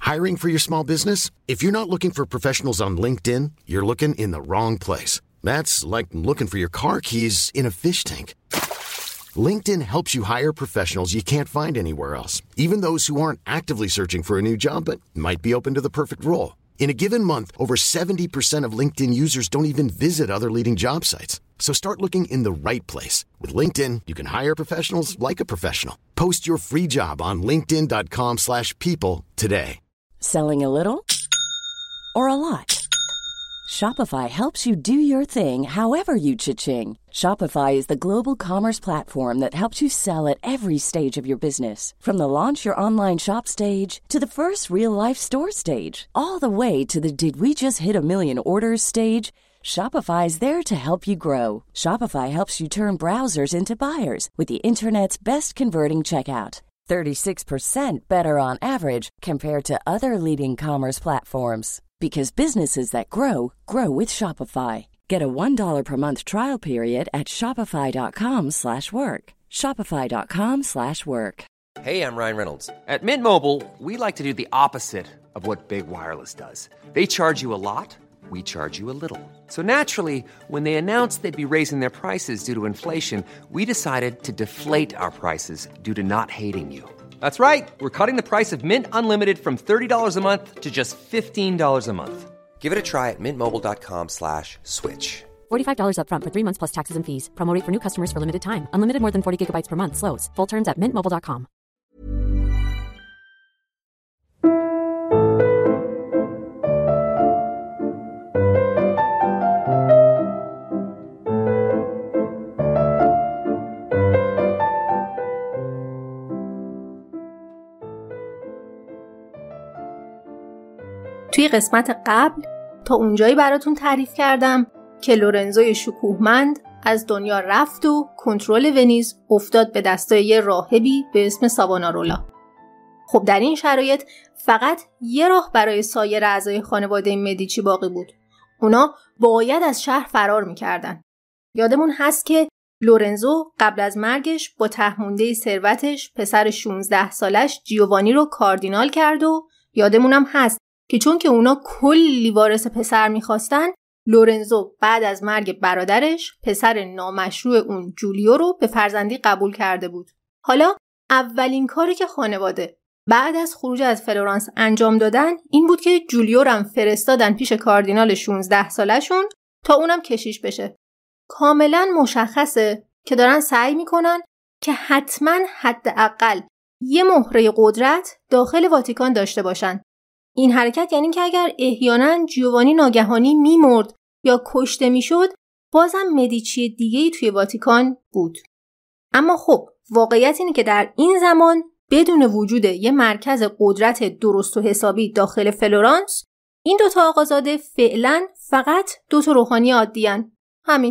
Hiring for your small business? If you're not looking for professionals on LinkedIn, you're looking in the wrong place. That's like looking for your car keys in a fish tank. LinkedIn helps you hire professionals you can't find anywhere else, even those who aren't actively searching for a new job but might be open to the perfect role. In a given month, over 70% of LinkedIn users don't even visit other leading job sites. So start looking in the right place. With LinkedIn, you can hire professionals like a professional. Post your free job on linkedin.com/people today. Selling a little or a lot? Shopify helps you do your thing however you cha-ching. Shopify is the global commerce platform that helps you sell at every stage of your business. From the launch your online shop stage to the first real-life store stage, all the way to the did we just hit a million orders stage. Shopify is there to help you grow. Shopify helps you turn browsers into buyers with the internet's best converting checkout. 36% better on average compared to other leading commerce platforms. Because businesses that grow, grow with Shopify. Get a $1 per month trial period at shopify.com/work. Shopify.com/work. Hey, I'm Ryan Reynolds. At Mint Mobile, we like to do the opposite of what Big Wireless does. They charge you a lot, we charge you a little. So naturally, when they announced they'd be raising their prices due to inflation, we decided to deflate our prices due to not hating you. That's right. We're cutting the price of Mint Unlimited from $30 a month to just $15 a month. Give it a try at mintmobile.com/switch. $45 up front for 3 months plus taxes and fees. Promo rate for new customers for limited time. Unlimited more than 40 gigabytes per month. Slows full terms at mintmobile.com. توی قسمت قبل تا اونجایی براتون تعریف کردم که لورنزوی شکوهمند از دنیا رفت و کنترل ونیز افتاد به دستای یه راهبی به اسم ساوانارولا. خب در این شرایط فقط یه راه برای سایر اعضای خانواده مدیچی باقی بود. اونا باید از شهر فرار می‌کردن. یادمون هست که لورنزو قبل از مرگش با تهمونده ثروتش پسر 16 سالش جیووانی رو کاردینال کرد و یادمونم هست که چون که اونا کلی وارث پسر میخواستن، لورنزو بعد از مرگ برادرش پسر نامشروع اون جولیو رو به فرزندی قبول کرده بود. حالا اولین کاری که خانواده بعد از خروج از فلورانس انجام دادن این بود که جولیو رو فرستادن پیش کاردینال 16 سالشون تا اونم کشیش بشه. کاملا مشخصه که دارن سعی میکنن که حتما حداقل یه مهره قدرت داخل واتیکان داشته باشن. این حرکت یعنی که اگر احیانا جیووانی ناگهانی میمرد یا کشته میشد، بازم مدیچی دیگه‌ای توی واتیکان بود. اما خب واقعیت اینه که در این زمان بدون وجود یه مرکز قدرت درست و حسابی داخل فلورانس، این دوتا آقازاده فعلا فقط دوتا روحانی عادی‌ان. همین.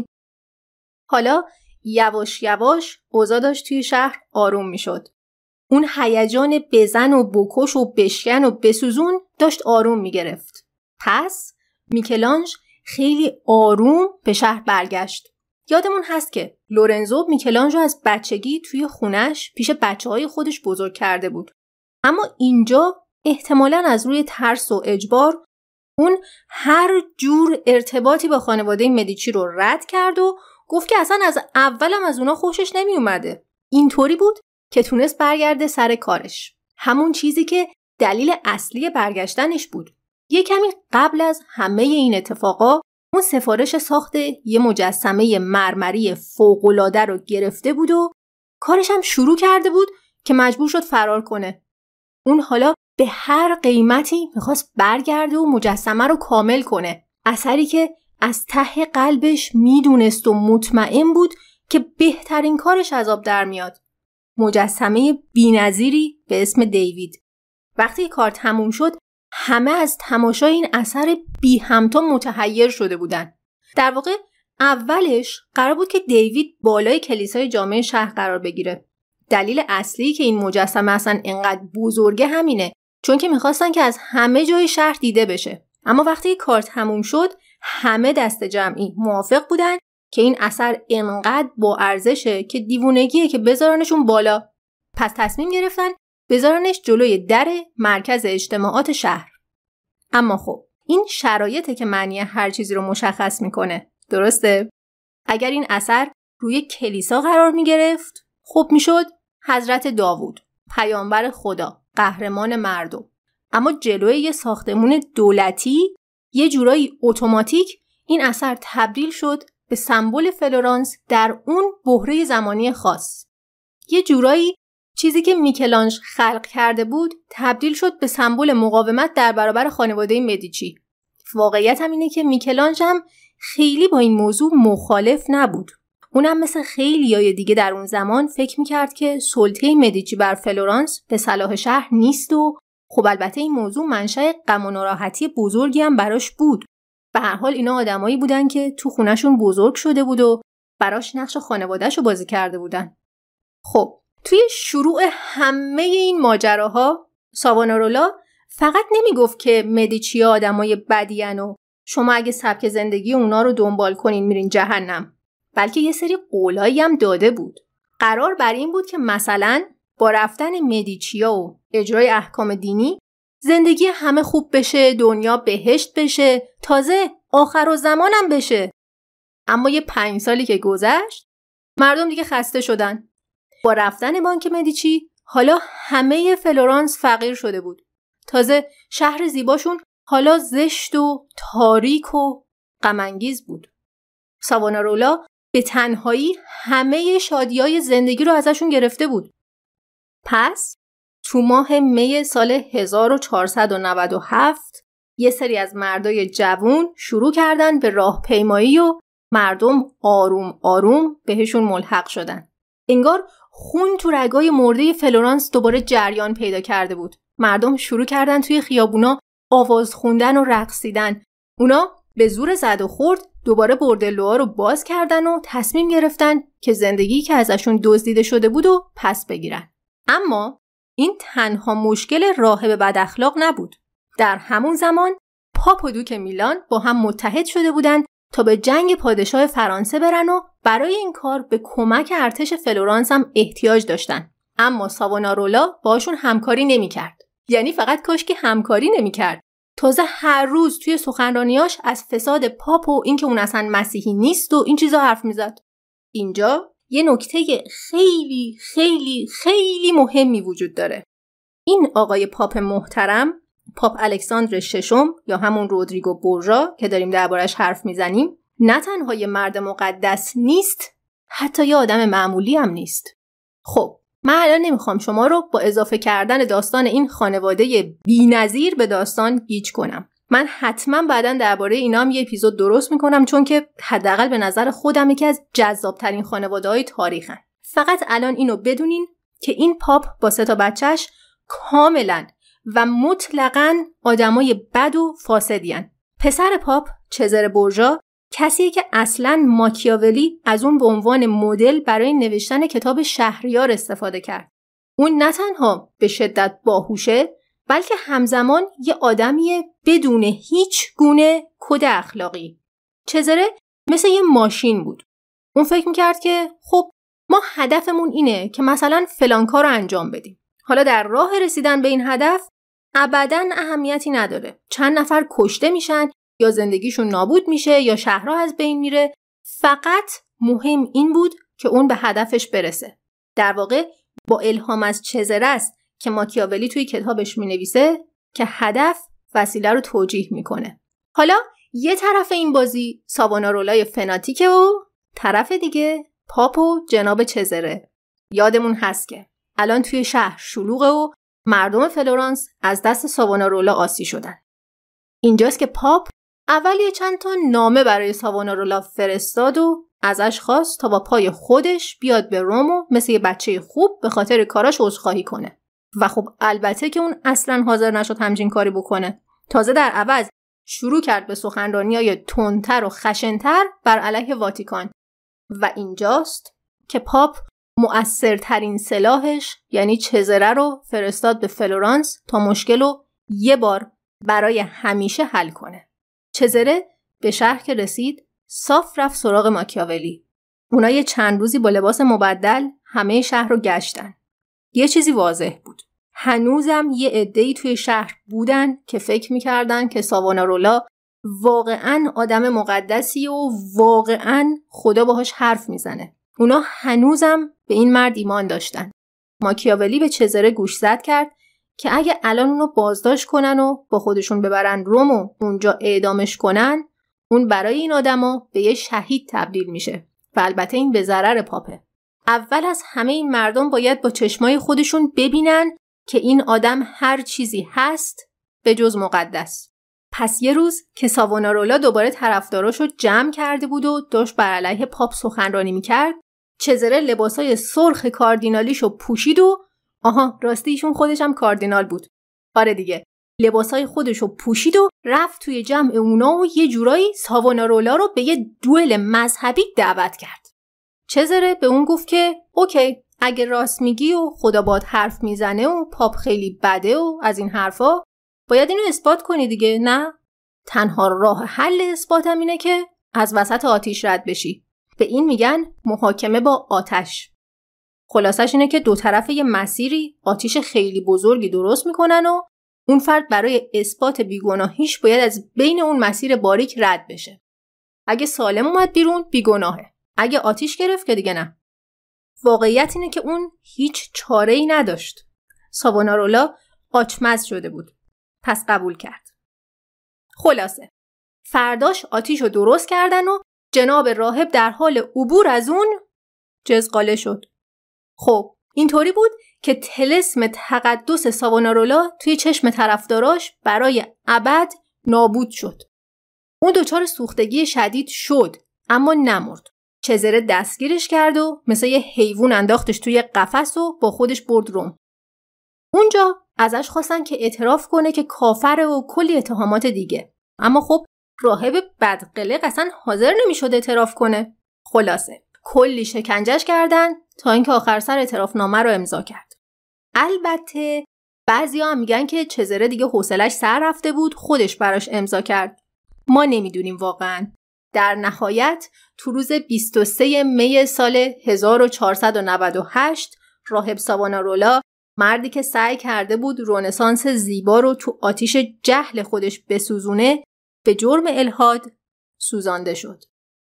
حالا یواش یواش اوضاع داشت توی شهر آروم میشد. اون هیجان بزن و بکش و بشکن و بسوزون داشت آروم میگرفت. پس میکلانژ خیلی آروم به شهر برگشت. یادمون هست که لورنزو میکلانژ رو از بچگی توی خونش پیش بچه‌های خودش بزرگ کرده بود. اما اینجا احتمالاً از روی ترس و اجبار اون هر جور ارتباطی با خانواده مدیچی رو رد کرد و گفت که اصلا از اولم از اونا خوشش نمی اومده. اینطوری بود که تونست برگرده سر کارش. همون چیزی که دلیل اصلی برگشتنش بود. یه کمی قبل از همه این اتفاقا اون سفارش ساخت یه مجسمه مرمری فوق‌العاده رو گرفته بود و کارش هم شروع کرده بود که مجبور شد فرار کنه. اون حالا به هر قیمتی میخواست برگرده و مجسمه رو کامل کنه. اثری که از ته قلبش میدونست و مطمئن بود که بهترین کارش از آب در میاد. مجسمه بی‌نظیری به اسم دیوید. وقتی کار تموم شد همه از تماشای این اثر بی همتا متحیر شده بودن. در واقع اولش قرار بود که دیوید بالای کلیسای جامع شهر قرار بگیره. دلیل اصلی که این مجسمه اصلا اینقدر بزرگه همینه، چون که میخواستن که از همه جای شهر دیده بشه. اما وقتی کار تموم شد همه دست جمعی موافق بودن که این اثر اینقدر با ارزشه که دیوونگیه که بذارنشون بالا. پس تصمیم گرفتن بذارنش جلوی در مرکز اجتماعات شهر. اما خب این شرایطه که معنی هر چیزی رو مشخص میکنه. درسته؟ اگر این اثر روی کلیسا قرار میگرفت، خب میشد حضرت داوود، پیامبر خدا، قهرمان مردم. اما جلوی یه ساختمون دولتی یه جورایی اتوماتیک این اثر تبدیل شد به سمبل فلورانس در اون بحره زمانی خاص. یه جورایی چیزی که میکلانژ خلق کرده بود تبدیل شد به سمبل مقاومت در برابر خانواده مدیچی. واقعیت هم اینه که میکلانژ هم خیلی با این موضوع مخالف نبود. اونم مثل خیلیای دیگه در اون زمان فکر میکرد که سلطه مدیچی بر فلورانس به صلاح شهر نیست و خب البته این موضوع منشأ غم و ناراحتی بزرگی هم براش بود. به هر حال اینا آدمایی بودن که تو خونه‌شون بزرگ شده بود و براش نقش خانواده‌شو بازی کرده بودن. خب توی شروع همه این ماجراها ساوونارولا فقط نمیگفت که مدیچی‌ها آدمای بدین و شما اگه سبک زندگی اونا رو دنبال کنین میرین جهنم، بلکه یه سری قولایی هم داده بود. قرار بر این بود که مثلا با رفتن مدیچیا و اجرای احکام دینی زندگی همه خوب بشه، دنیا بهشت بشه، تازه آخرالزمان هم بشه. اما یه 5 سالی که گذشت مردم دیگه خسته شدن. با رفتن بانک مدیچی حالا همه فلورانس فقیر شده بود. تازه شهر زیباشون حالا زشت و تاریک و غم‌انگیز بود. ساوونارولا به تنهایی همه شادیای زندگی رو ازشون گرفته بود. پس تو ماه می سال 1497 یه سری از مردای جوون شروع کردن به راهپیمایی و مردم آروم آروم بهشون ملحق شدن. انگار خون تو رگای مرده فلورانس دوباره جریان پیدا کرده بود. مردم شروع کردن توی خیابونا آواز خوندن و رقصیدن. اونا به زور زد و خورد دوباره بردلوها رو باز کردن و تصمیم گرفتن که زندگی که ازشون دزدیده شده بود و پس بگیرن. اما این تنها مشکل راهب بد اخلاق نبود. در همون زمان پاپ و دوک میلان با هم متحد شده بودن تا به جنگ پادشاه فرانسه برن و برای این کار به کمک ارتش فلورانس هم احتیاج داشتن. اما ساوونارولا باشون همکاری نمی‌کرد. یعنی فقط کاش که همکاری نمی‌کرد. تازه هر روز توی سخنرانیاش از فساد پاپ و اینکه اون اصلا مسیحی نیست و این چیزا حرف میزد. اینجا یه نکته خیلی خیلی خیلی مهمی وجود داره. این آقای پاپ محترم، پاپ الکساندر ششم یا همون رودریگو بورژا که داریم دربارش حرف میزنیم، نه تنها یه مرد مقدس نیست، حتی یه آدم معمولی هم نیست. خب من الان نمیخوام شما رو با اضافه کردن داستان این خانواده بی‌نظیر به داستان گیج کنم. من حتما بعداً درباره اینا هم یه اپیزود درست میکنم، چون که حداقل به نظر خودم یکی از جذابترین خانواده‌های تاریخن. فقط الان اینو بدونین که این پاپ با 3 بچه‌ش کاملاً و مطلقاً آدمای بد و فاسدین. پسر پاپ چزره بورژا کسیه که اصلاً ماکیاولی از اون به عنوان مدل برای نوشتن کتاب شهریار استفاده کرد. اون نه تنها به شدت باهوشه، بلکه همزمان یه آدمیه بدون هیچ گونه کد اخلاقی. چزره مثل یه ماشین بود. اون فکر میکرد که خب ما هدفمون اینه که مثلا فلان کار رو انجام بدیم. حالا در راه رسیدن به این هدف ابداً اهمیتی نداره. چند نفر کشته میشن یا زندگیشون نابود میشه یا شهرها از بین میره. فقط مهم این بود که اون به هدفش برسه. در واقع با الهام از چزره است که ماکیاولی توی کتابش مینویسه که هدف وسیله رو توجیه میکنه. حالا یه طرف این بازی ساوونارولای فناتیکه و طرف دیگه پاپ و جناب چزره. یادمون هست که الان توی شهر شلوغه و مردم فلورانس از دست ساوونارولا آسی شدن. اینجاست که پاپ اول یه چند تا نامه برای ساوونارولا فرستاد و ازش خواست تا با پای خودش بیاد به روم و مثل یه بچه خوب به خاطر کاراش عذرخواهی کنه. و خب البته که اون اصلاً حاضر نشد همچین کاری بکنه. تازه در عوض شروع کرد به سخنرانی‌های تندتر و خشن‌تر بر علیه واتیکان. و اینجاست که پاپ مؤثرترین سلاحش یعنی چزره رو فرستاد به فلورانس تا مشکل رو یه بار برای همیشه حل کنه. چزره به شهر که رسید صاف رفت سراغ ماکیاولی. اونا یه چند روزی با لباس مبدل همه شهر رو گشتن. یه چیزی واضح بود. هنوزم یه عده‌ای توی شهر بودن که فکر می‌کردن که ساوانارولا واقعاً آدم مقدسی و واقعاً خدا باهاش حرف میزنه. اونا هنوزم به این مرد ایمان داشتن. ماکیاولی به چزره گوش زد کرد که اگه الان اونو بازداشت کنن و با خودشون ببرن روم و اونجا اعدامش کنن، اون برای این آدما به یه شهید تبدیل میشه و البته این به ضرر پاپه. اول از همه این مردم باید با چشمای خودشون ببینن که این آدم هر چیزی هست به جز مقدس. پس یه روز که ساوانارولا دوباره طرفداراشو جمع کرده بود و داشت بر علیه پاپ سخنرانی میکرد، چزره لباسای سرخ کاردینالیشو پوشید و راستی ایشون خودش هم کاردینال بود. آره دیگه، لباسای خودشو پوشید و رفت توی جمع اونا و یه جورایی ساوانارولا رو به یه دوئل مذهبی دعوت کرد. چزره به اون گفت که اوکی، اگه راست میگی و خدا باد حرف میزنه و پاپ خیلی بده و از این حرفا، باید اینو اثبات کنی دیگه، نه؟ تنها راه حل اثباتم اینه که از وسط آتیش رد بشی. به این میگن محاکمه با آتش. خلاصش اینه که دو طرف یه مسیری آتیش خیلی بزرگی درست میکنن و اون فرد برای اثبات بیگناهیش باید از بین اون مسیر باریک رد بشه. اگه سالم اومد بیرون بیگناهه. اگه آتیش گرفت که دیگه نه. واقعیت اینه که اون هیچ چاره‌ای نداشت. ساوانارولا آچمز شده بود. پس قبول کرد. خلاصه فرداش آتیشو درست کردن و جناب راهب در حال عبور از اون جزقاله شد. خب اینطوری بود که طلسم تقدس ساوانارولا توی چشم طرفداراش برای ابد نابود شد. اون دچار سوختگی شدید شد اما نمرد. چزره دستگیرش کرد و مثل یه حیوان انداختش توی قفس و با خودش برد روم. اونجا ازش خواستن که اعتراف کنه که کافره و کلی اتهامات دیگه. اما خب راهب بدقلق اصلا حاضر نمیشد اعتراف کنه. خلاصه کلی شکنجهش کردن تا اینکه آخر سر اعترافنامه رو امضا کرد. البته بعضیا هم میگن که چزره دیگه حوصلش سر رفته بود، خودش براش امضا کرد. ما نمیدونیم واقعا. در نهایت تو روز 23 می سال 1498 راهب ساوانارولا، مردی که سعی کرده بود رنسانس زیبا رو تو آتیش جهل خودش بسوزونه، به جرم الحاد سوزانده شد.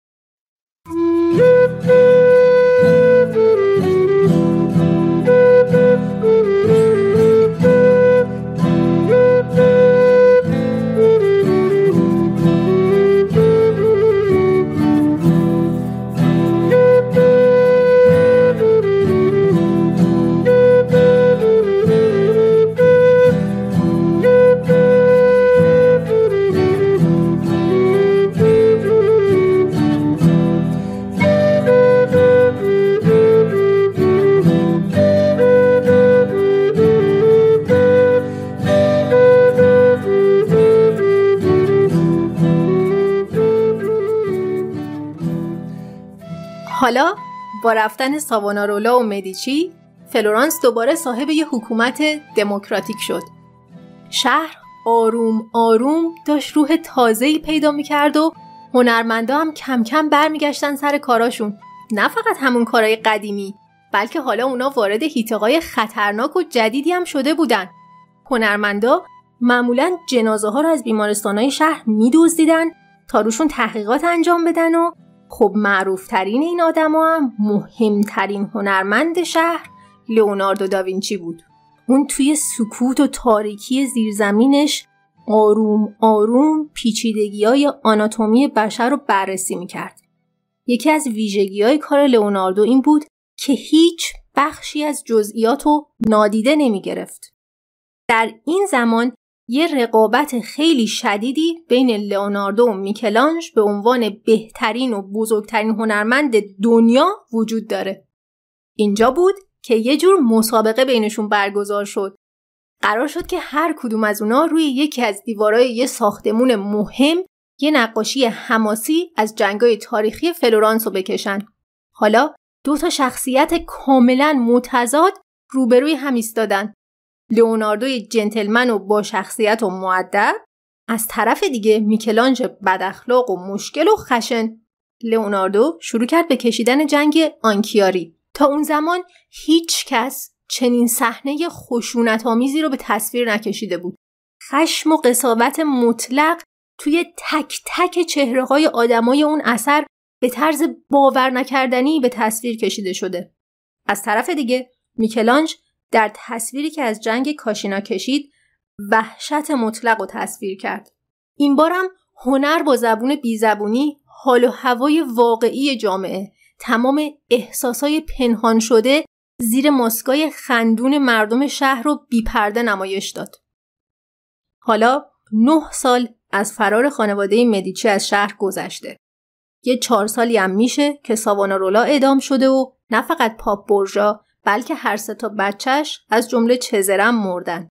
حالا با رفتن ساوانارولا و مدیچی، فلورانس دوباره صاحب یه حکومت دموکراتیک شد. شهر آروم آروم داشت روح تازه‌ای پیدا می‌کرد و هنرمندا هم کم کم برمیگشتن سر کاراشون. نه فقط همون کارهای قدیمی، بلکه حالا اونا وارد حیطه‌های خطرناک و جدیدی هم شده بودن. هنرمندا معمولاً جنازه‌ها رو از بیمارستان‌های شهر می‌دزدیدن تا روشون تحقیقات انجام بدن و خب معروفترین این آدما هم مهمترین هنرمند شهر لئوناردو داوینچی بود. اون توی سکوت و تاریکی زیرزمینش آروم آروم پیچیدگی‌های آناتومی بشر رو بررسی می‌کرد. یکی از ویژگی‌های کار لئوناردو این بود که هیچ بخشی از جزئیات رو نادیده نمی‌گرفت. در این زمان یه رقابت خیلی شدیدی بین لئوناردو و میکلانژ به عنوان بهترین و بزرگترین هنرمند دنیا وجود داره. اینجا بود که یه جور مسابقه بینشون برگزار شد. قرار شد که هر کدوم از اونا روی یکی از دیوارای یه ساختمون مهم یه نقاشی حماسی از جنگ‌های تاریخی فلورانس رو بکشن. حالا دو تا شخصیت کاملا متضاد روبروی هم ایستادن. لئوناردوی جنتلمن و با شخصیت و مؤدب، از طرف دیگه میکلانژ بداخلاق و مشکل و خشن. لئوناردو شروع کرد به کشیدن جنگ آنکیاری. تا اون زمان هیچ کس چنین صحنه خشونت‌آمیزی رو به تصویر نکشیده بود. خشم و قساوت مطلق توی تک تک چهره‌های آدمای اون اثر به طرز باور نکردنی به تصویر کشیده شده. از طرف دیگه میکلانج در تصویری که از جنگ کاشینا کشید وحشت مطلق رو تصویر کرد. این بارم هنر با زبون بیزبونی حال و هوای واقعی جامعه، تمام احساسای پنهان شده زیر ماسکای خندون مردم شهر رو بی‌پرده نمایش داد. حالا 9 سال از فرار خانواده مدیچی از شهر گذشته. یه 4 سالی هم میشه که ساوانارولا اعدام شده و نه فقط پاپ بورژا بلکه هر 3 تا بچهش از جمله چزرم مردن.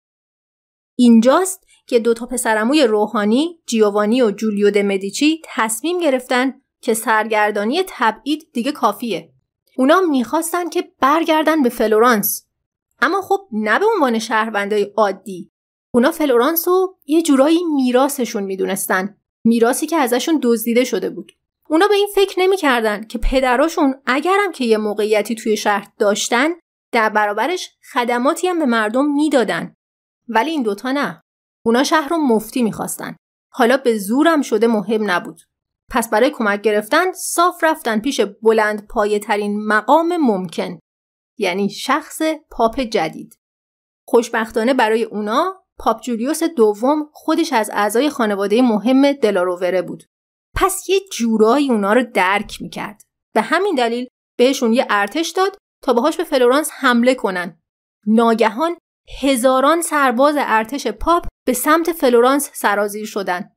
اینجاست که 2 تا پسرعموی روحانی جیوانی و جولیو د مدیچی تصمیم گرفتن که سرگردانی تبعید دیگه کافیه. اونا میخواستن که برگردن به فلورانس، اما خب نه به عنوان شهروندای عادی. اونا فلورانس رو یه جورایی میراثشون میدونستن، میراثی که ازشون دزدیده شده بود. اونا به این فکر نمی‌کردن که پدراشون اگرم که یه موقعیتی توی شهر داشتن در برابرش خدماتی هم به مردم میدادن، ولی این دوتا نه. اونا شهر رو مفتی میخواستن. حالا به زورم شده مهم نبود. پس برای کمک گرفتن صاف رفتن پیش بلند پایه ترین مقام ممکن، یعنی شخص پاپ جدید. خوشبختانه برای اونا پاپ جولیوس دوم خودش از اعضای خانواده مهم دلارووره بود. پس یه جورایی اونا رو درک میکرد. به همین دلیل بهشون یه ارتش داد تا باهاش به فلورانس حمله کنن. ناگهان هزاران سرباز ارتش پاپ به سمت فلورانس سرازیر شدن.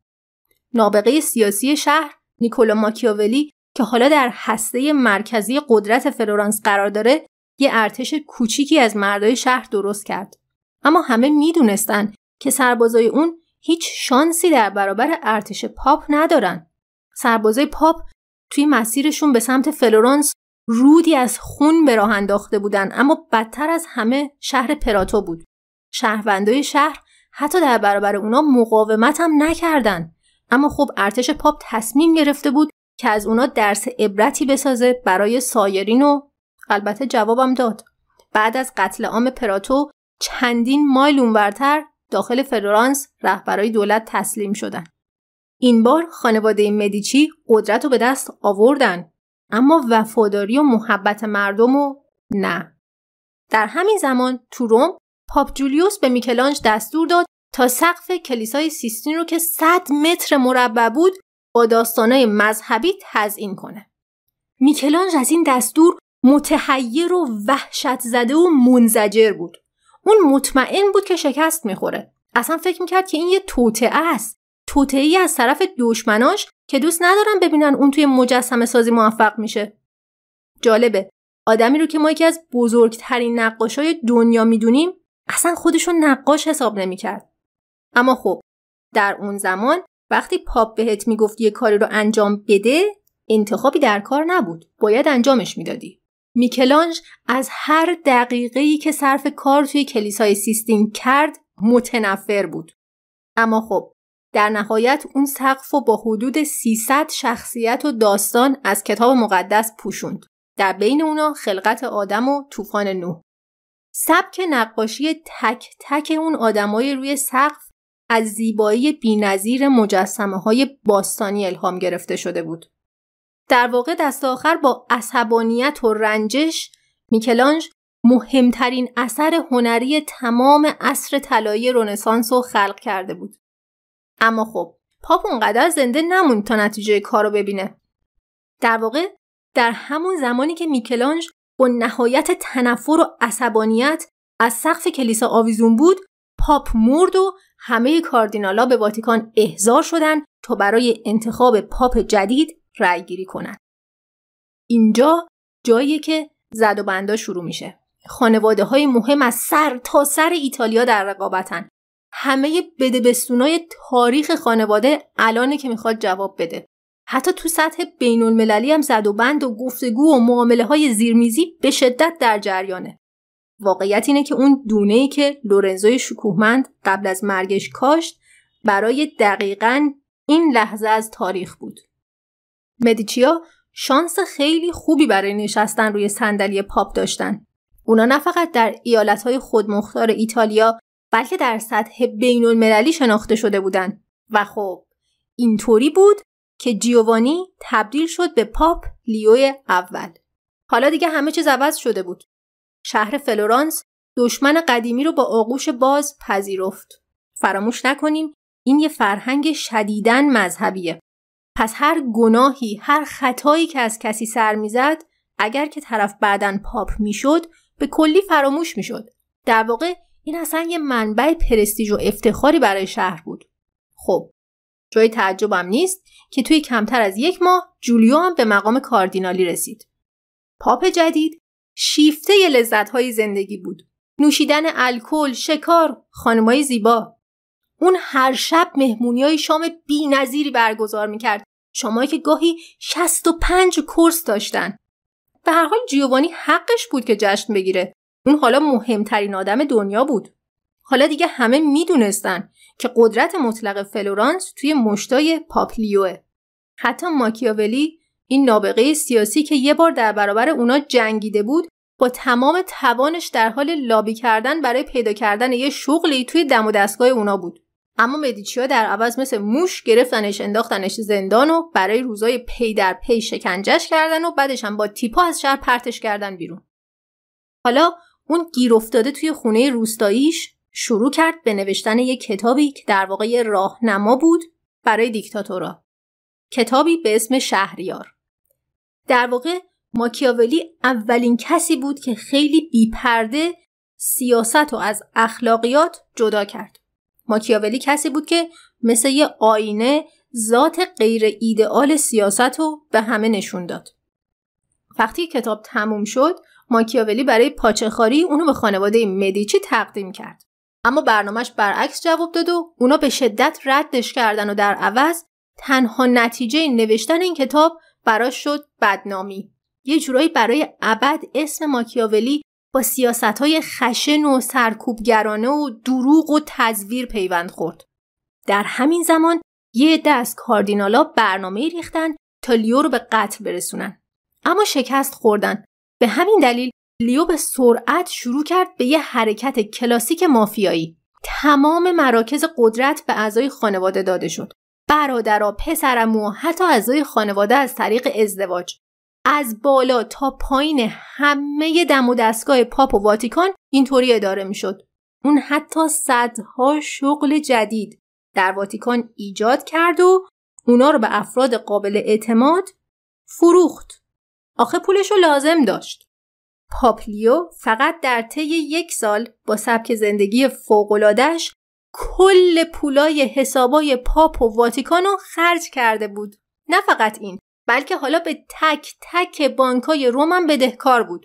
نابغه سیاسی شهر نیکولو ماکیاولی که حالا در هسته مرکزی قدرت فلورانس قرار داره یه ارتش کوچیکی از مردای شهر درست کرد. اما همه میدونستن که سربازای اون هیچ شانسی در برابر ارتش پاپ ندارن. سربازای پاپ توی مسیرشون به سمت فلورانس رودی از خون به راه انداخته بودن، اما بدتر از همه شهر پراتو بود. شهروندای شهر حتی در برابر اونا مقاومت هم نکردن، اما خب ارتش پاپ تصمیم گرفته بود که از اونا درس عبرتی بسازه برای سایرین و البته جوابم داد. بعد از قتل عام پراتو چندین مایل اونورتر داخل فلورانس رهبرای دولت تسلیم شدن. این بار خانواده مدیچی قدرت رو به دست آوردن، اما وفاداری و محبت مردم رو نه. در همین زمان تو روم پاپ جولیوس به میکلانج دستور داد تا سقف کلیسای سیستین رو که 100 متر مربع بود با داستانای مذهبی تزیین کنه. میکلانج از این دستور متحیر و وحشت زده و منزجر بود. اون مطمئن بود که شکست میخوره. اصلا فکر میکرد که این یه توطئه است. توطئه‌ای از طرف دشمناش که دوست ندارن ببینن اون توی مجسمه سازی موفق میشه. جالبه، آدمی رو که ما یکی از بزرگترین نقاشای دنیا میدونیم اصلا خودشون نقاش حساب نمیکرد. اما خب در اون زمان وقتی پاپ بهت میگفت یه کاری رو انجام بده، انتخابی در کار نبود، باید انجامش میدادی. میکلانج از هر دقیقه‌ای که صرف کار توی کلیسای سیستین کرد متنفر بود. اما خب در نهایت اون سقف رو با حدود 300 شخصیت و داستان از کتاب مقدس پوشوند. در بین اونا خلقت آدم و طوفان نوح. سبک نقاشی تک تک اون آدمای روی سقف از زیبایی بی‌نظیر مجسمه‌های باستانی الهام گرفته شده بود. در واقع دست آخر با عصبانیت و رنجش میکلانج مهمترین اثر هنری تمام عصر طلایی رنسانس رو خلق کرده بود. اما خب پاپ اونقدر زنده نموند تا نتیجه کارو ببینه. در واقع در همون زمانی که میکلانج با نهایت تنفر و عصبانیت از سقف کلیسا آویزون بود، پاپ مرد و همه کاردینالا به واتیکان احضار شدن تا برای انتخاب پاپ جدید رأی گیری کنن. اینجا جاییه که زد و بندا شروع میشه. خانواده‌های مهم از سر تا سر ایتالیا در رقابتن. همه بدبستونای تاریخ خانواده الانه که میخواد جواب بده. حتی تو سطح بین المللی هم زد و بند و گفتگو و معامله‌های زیرمیزی به شدت در جریانه. واقعیت اینه که اون دونه‌ای که لورنزوی شکوهمند قبل از مرگش کاشت برای دقیقاً این لحظه از تاریخ بود. مدیچیا شانس خیلی خوبی برای نشستن روی صندلی پاپ داشتن. اونا نه فقط در ایالت‌های خودمختار ایتالیا بلکه در سطح بین‌المللی شناخته شده بودن و خب اینطوری بود که جیوانی تبدیل شد به پاپ لیو اول. حالا دیگه همه چیز عوض شده بود. شهر فلورانس دشمن قدیمی رو با آغوش باز پذیرفت. فراموش نکنیم این یه فرهنگ شدیداً مذهبیه. پس هر گناهی، هر خطایی که از کسی سر میزد، اگر که طرف بعداً پاپ میشد، به کلی فراموش میشد. در واقع این اصلا یه منبع پرستیژ و افتخاری برای شهر بود. خب جای تعجبم نیست که توی کمتر از 1 ماه جولیو هم به مقام کاردینالی رسید. پاپ جدید شیفته ی لذت‌های زندگی بود. نوشیدن الکل، شکار، خانمای زیبا. اون هر شب مهمونیای شام بی‌نظیری برگزار می‌کرد. شامایی که گاهی 65 کورس داشتن. به هر حال جیوانی حقش بود که جشن بگیره. اون حالا مهمترین آدم دنیا بود. حالا دیگه همه میدونستن که قدرت مطلق فلورانس توی مشتای پاپ لیوه. حتی ماکیاولی، این نابغه سیاسی که یه بار در برابر اونا جنگیده بود، با تمام توانش در حال لابی کردن برای پیدا کردن یه شغلی توی دم و دستگاه اونا بود. اما مدیچی‌ها در عوض مثل موش گرفتنش، انداختنش زندان و برای روزای پی در پی شکنجهش کردن و بعدش هم با تیپا از شهر پرتش کردن بیرون. حالا اون گیر افتاده توی خونه روستاییش شروع کرد به نوشتن یک کتابی که در واقع یه راهنما بود برای دیکتاتورها. کتابی به اسم شهریار. در واقع ماکیاولی اولین کسی بود که خیلی بی‌پرده سیاست رو از اخلاقیات جدا کرد. ماکیاولی کسی بود که مثل یه آینه ذات غیر ایدئال سیاست رو به همه نشون داد. وقتی کتاب تموم شد، ماکیاولی برای پاچه‌خواری اونو به خانواده مدیچی تقدیم کرد. اما برنامه‌اش برعکس جواب داد و اونا به شدت ردش کردن و در عوض تنها نتیجه نوشتن این کتاب براش شد بدنامی. یه جورایی برای ابد اسم ماکیاولی با سیاست‌های خشن و سرکوبگرانه و دروغ و تزویر پیوند خورد. در همین زمان یه عده از کاردینالا برنامه‌ای ریختن تا لیو رو به قتل برسونن. اما شکست خوردن. به همین دلیل لیو به سرعت شروع کرد به یه حرکت کلاسیک مافیایی. تمام مراکز قدرت به اعضای خانواده داده شد. برادرها، پسرعموها، حتی اعضای خانواده از طریق ازدواج. از بالا تا پایین همه دم و دستگاه پاپ و واتیکان اینطوری اداره می شد. اون حتی صدها شغل جدید در واتیکان ایجاد کرد و اونا رو به افراد قابل اعتماد فروخت. آخه پولشو لازم داشت. پاپ لیو فقط در طی 1 سال با سبک زندگی فوق‌العاده‌اش کل پولای حسابای پاپ و واتیکانو خرج کرده بود. نه فقط این، بلکه حالا به تک تک بانکای روم هم بدهکار بود.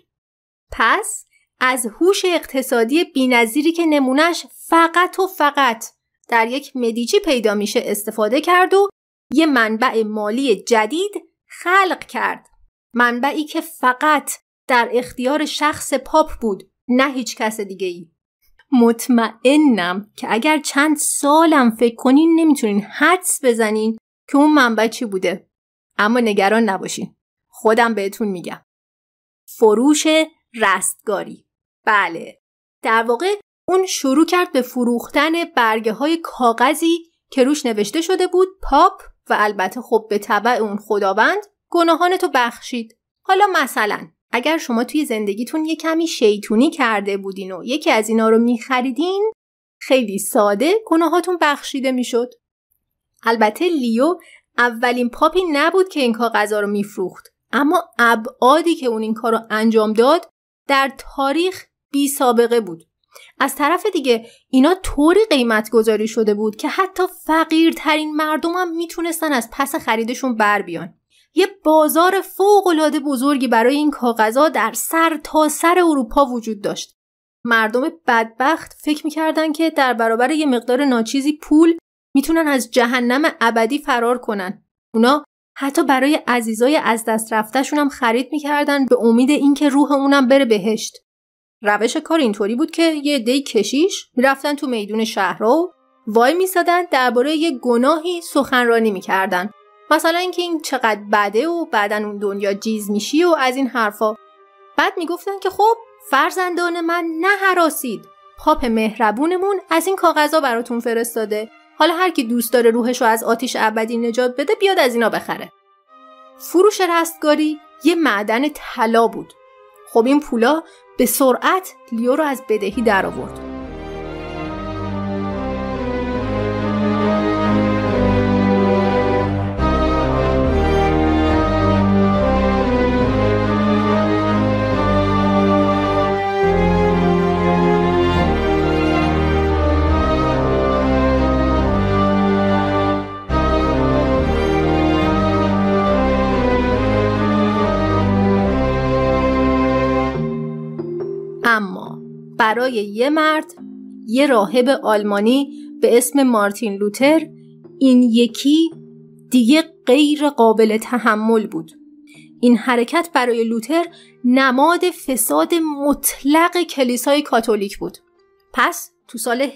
پس از هوش اقتصادی بی‌نظیری که نمونهش فقط و فقط در یک مدیچی پیدا میشه استفاده کرد و یه منبع مالی جدید خلق کرد. منبعی که فقط در اختیار شخص پاپ بود، نه هیچ کس دیگه ای. مطمئنم که اگر چند سالم فکر کنین نمیتونین حدس بزنین که اون منبع چی بوده. اما نگران نباشین، خودم بهتون میگم. فروش رستگاری. بله، در واقع اون شروع کرد به فروختن برگه های کاغذی که روش نوشته شده بود پاپ و البته خب به تبع اون خداوند گناهانتو بخشید. حالا مثلا اگر شما توی زندگیتون یه کمی شیطونی کرده بودین و یکی از اینا رو میخریدین، خیلی ساده گناهاتون بخشیده میشد. البته لیو اولین پاپی نبود که این کاغذا رو میفروخت، اما ابعادی که اون این کار رو انجام داد در تاریخ بی سابقه بود. از طرف دیگه اینا طوری قیمت گذاری شده بود که حتی فقیرترین مردم هم میتونستن از پس خریدشون بر بیان. یه بازار فوق‌العاده بزرگی برای این کاغذها در سر تا سر اروپا وجود داشت. مردم بدبخت فکر میکردن که در برابر یه مقدار ناچیزی پول میتونن از جهنم ابدی فرار کنن. اونا حتی برای عزیزای از دست رفته‌شون هم خرید میکردن به امید اینکه روح اونم بره بهشت. روش کار اینطوری بود که یه عده کشیش میرفتن تو میدون شهرها و وای میسادن درباره یه گناهی سخنرانی میکردن. مثلا اینکه این چقدر بده و بعدن اون دنیا جیز میشی و از این حرفا. بعد میگفتن که خب فرزندان من نهراسید. پاپ مهربونمون از این کاغذا براتون فرستاده. حالا هر کی دوست داره روحشو از آتش ابدی نجات بده بیاد از اینا بخره. فروش رستگاری یه معدن طلا بود. خب این پولا به سرعت لیو رو از بدهی در آورد. اما برای یه مرد، یه راهب آلمانی به اسم مارتین لوتر، این یکی دیگه غیر قابل تحمل بود. این حرکت برای لوتر نماد فساد مطلق کلیسای کاتولیک بود. پس تو سال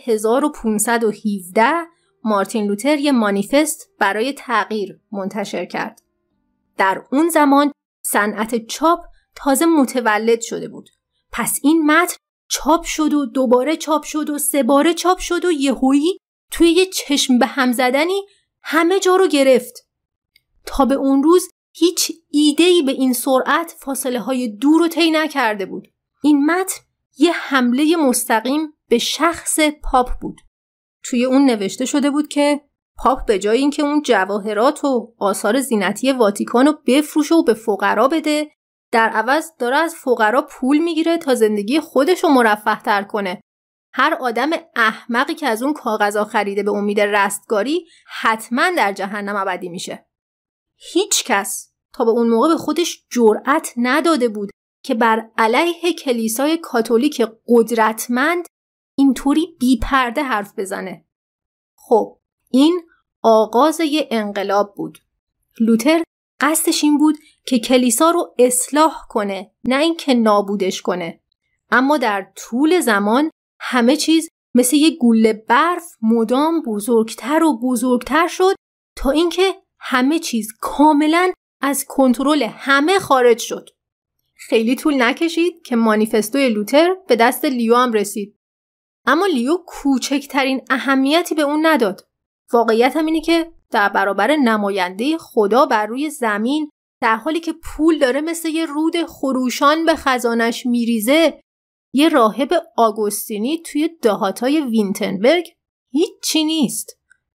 1517 مارتین لوتر یه مانیفست برای تغییر منتشر کرد. در اون زمان صنعت چاپ تازه متولد شده بود. پس این متن چاپ شد و دوباره چاپ شد و 3 باره چاپ شد و یهویی توی یه چشم به هم زدنی همه جا رو گرفت. تا به اون روز هیچ ایده‌ای به این سرعت فاصله های دور رو طی نکرده بود. این متن یه حمله مستقیم به شخص پاپ بود. توی اون نوشته شده بود که پاپ به جای اینکه اون جواهرات و آثار زینتی واتیکان رو بفروشه و به فقرا بده، در عوض داره از فقرا پول میگیره تا زندگی خودش رو مرفه تر کنه. هر آدم احمقی که از اون کاغذا خریده به امید رستگاری حتما در جهنم ابدی میشه. هیچ کس تا به اون موقع به خودش جرأت نداده بود که بر علیه کلیسای کاتولیک قدرتمند اینطوری بی‌پرده حرف بزنه. خب این آغاز یه انقلاب بود. لوتر قصدش این بود که کلیسا رو اصلاح کنه، نه اینکه نابودش کنه. اما در طول زمان همه چیز مثل یه گوله برف مدام بزرگتر و بزرگتر شد تا اینکه همه چیز کاملا از کنترل همه خارج شد. خیلی طول نکشید که مانیفستوی لوتر به دست لیو هم رسید. اما لیو کوچکترین اهمیتی به اون نداد. واقعیت هم اینه که در برابر نماینده خدا بر روی زمین، در حالی که پول داره مثل یه رود خروشان به خزانش میریزه، یه راهب آگوستینی توی دهاتای وینتنبرگ هیچی نیست.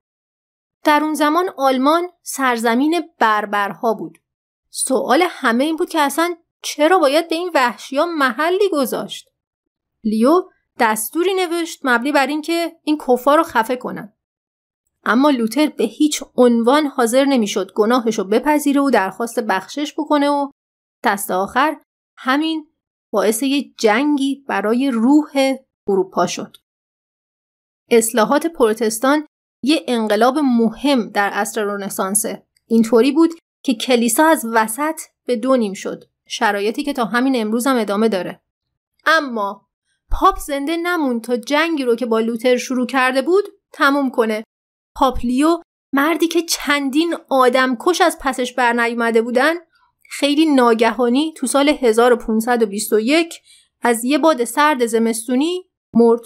در اون زمان آلمان سرزمین بربرها بود. سوال همه این بود که اصلا چرا باید به این وحشی‌ها محلی گذاشت؟ لیو دستوری نوشت مبنی بر این که این کفار رو خفه کنن. اما لوتر به هیچ عنوان حاضر نمیشد گناهشو بپذیره و درخواست بخشش بکنه و دست آخر همین باعث یه جنگی برای روح اروپا شد. اصلاحات پروتستان یه انقلاب مهم در عصر رنسانسه. اینطوری بود که کلیسا از وسط به 2 نیم شد. شرایطی که تا همین امروز هم ادامه داره. اما پاپ زنده نموند تا جنگی رو که با لوتر شروع کرده بود تموم کنه. پاپ لیو، مردی که چندین آدم کش از پسش بر نیومده بودن، خیلی ناگهانی تو سال 1521 از یه باد سرد زمستونی مرد.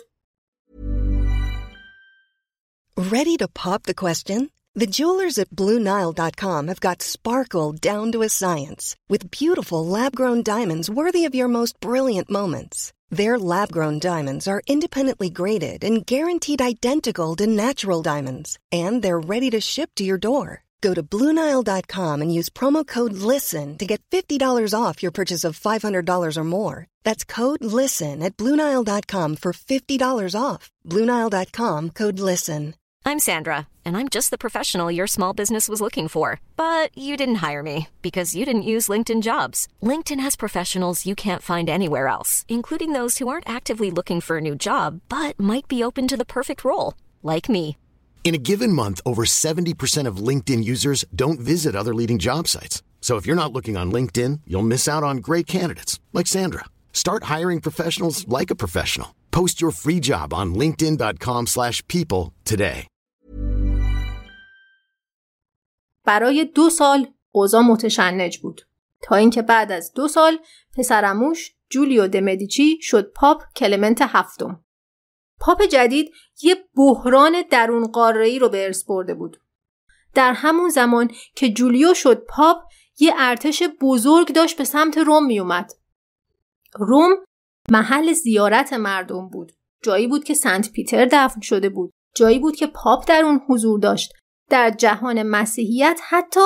Ready to pop the question? The jewelers at BlueNile.com have got sparkle down to a science with beautiful lab-grown diamonds worthy of your most brilliant moments. Their lab-grown diamonds are independently graded and guaranteed identical to natural diamonds, and they're ready to ship to your door. Go to BlueNile.com and use promo code LISTEN to get $50 off your purchase of $500 or more. That's code LISTEN at BlueNile.com for $50 off. BlueNile.com, code LISTEN. I'm Sandra, and I'm just the professional your small business was looking for. But you didn't hire me because you didn't use LinkedIn Jobs. LinkedIn has professionals you can't find anywhere else, including those who aren't actively looking for a new job, but might be open to the perfect role, like me. In a given month, over 70% of LinkedIn users don't visit other leading job sites. So if you're not looking on LinkedIn, you'll miss out on great candidates like Sandra. Start hiring professionals like a professional. Post your free job on linkedin.com/people today. برای 2 سال اوضاع متشنج بود تا اینکه بعد از 2 سال پسرعموش جولیو د مدیچی شد پاپ کلمنت هفتم. پاپ جدید یه بحران درون قاره‌ای رو به ارث برده بود. در همون زمان که جولیو شد پاپ، یه ارتش بزرگ داشت به سمت روم می اومد. روم محل زیارت مردم بود. جایی بود که سنت پیتر دفن شده بود. جایی بود که پاپ در اون حضور داشت. در جهان مسیحیت حتی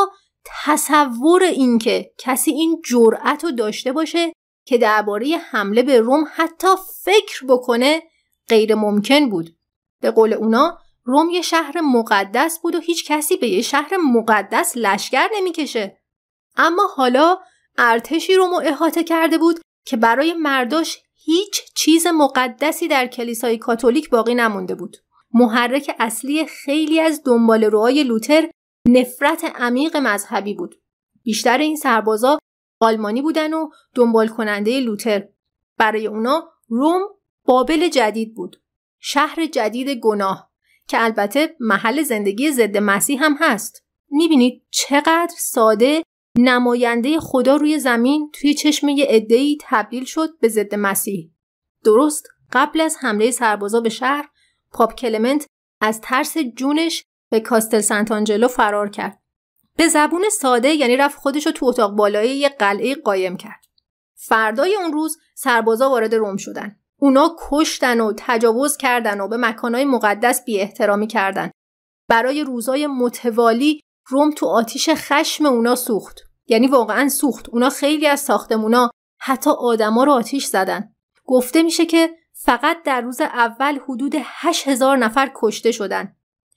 تصور این که کسی این جرأت رو داشته باشه که درباره حمله به روم حتی فکر بکنه غیر ممکن بود. به قول اونا روم یه شهر مقدس بود و هیچ کسی به یه شهر مقدس لشکر نمیکشه. اما حالا ارتشی رومو احاطه کرده بود که برای مرداش هیچ چیز مقدسی در کلیسای کاتولیک باقی نمونده بود. محرک اصلی خیلی از دنباله‌روهای لوتر نفرت عمیق مذهبی بود. بیشتر این سربازا آلمانی بودن و دنبال کننده لوتر. برای اونا روم بابل جدید بود. شهر جدید گناه که البته محل زندگی ضد مسیح هم هست. میبینید چقدر ساده نماینده خدا روی زمین توی چشم یه عده‌ای تبدیل شد به ضد مسیح. درست قبل از حمله سربازا به شهر، پاپ کلمنت از ترس جونش به کاستل سنت‌آنجلو فرار کرد. به زبون ساده یعنی رفت خودشو تو اتاق بالای یه قلعه قایم کرد. فردای اون روز سربازا وارد روم شدن. اونا کشتن و تجاوز کردن و به مکانهای مقدس بی احترامی کردن. برای روزای متوالی روم تو آتیش خشم اونا سوخت. یعنی واقعا سوخت. اونا خیلی از ساختمونا حتی آدما رو آتیش زدن. گفته میشه که فقط در روز اول حدود 8000 نفر کشته شدن.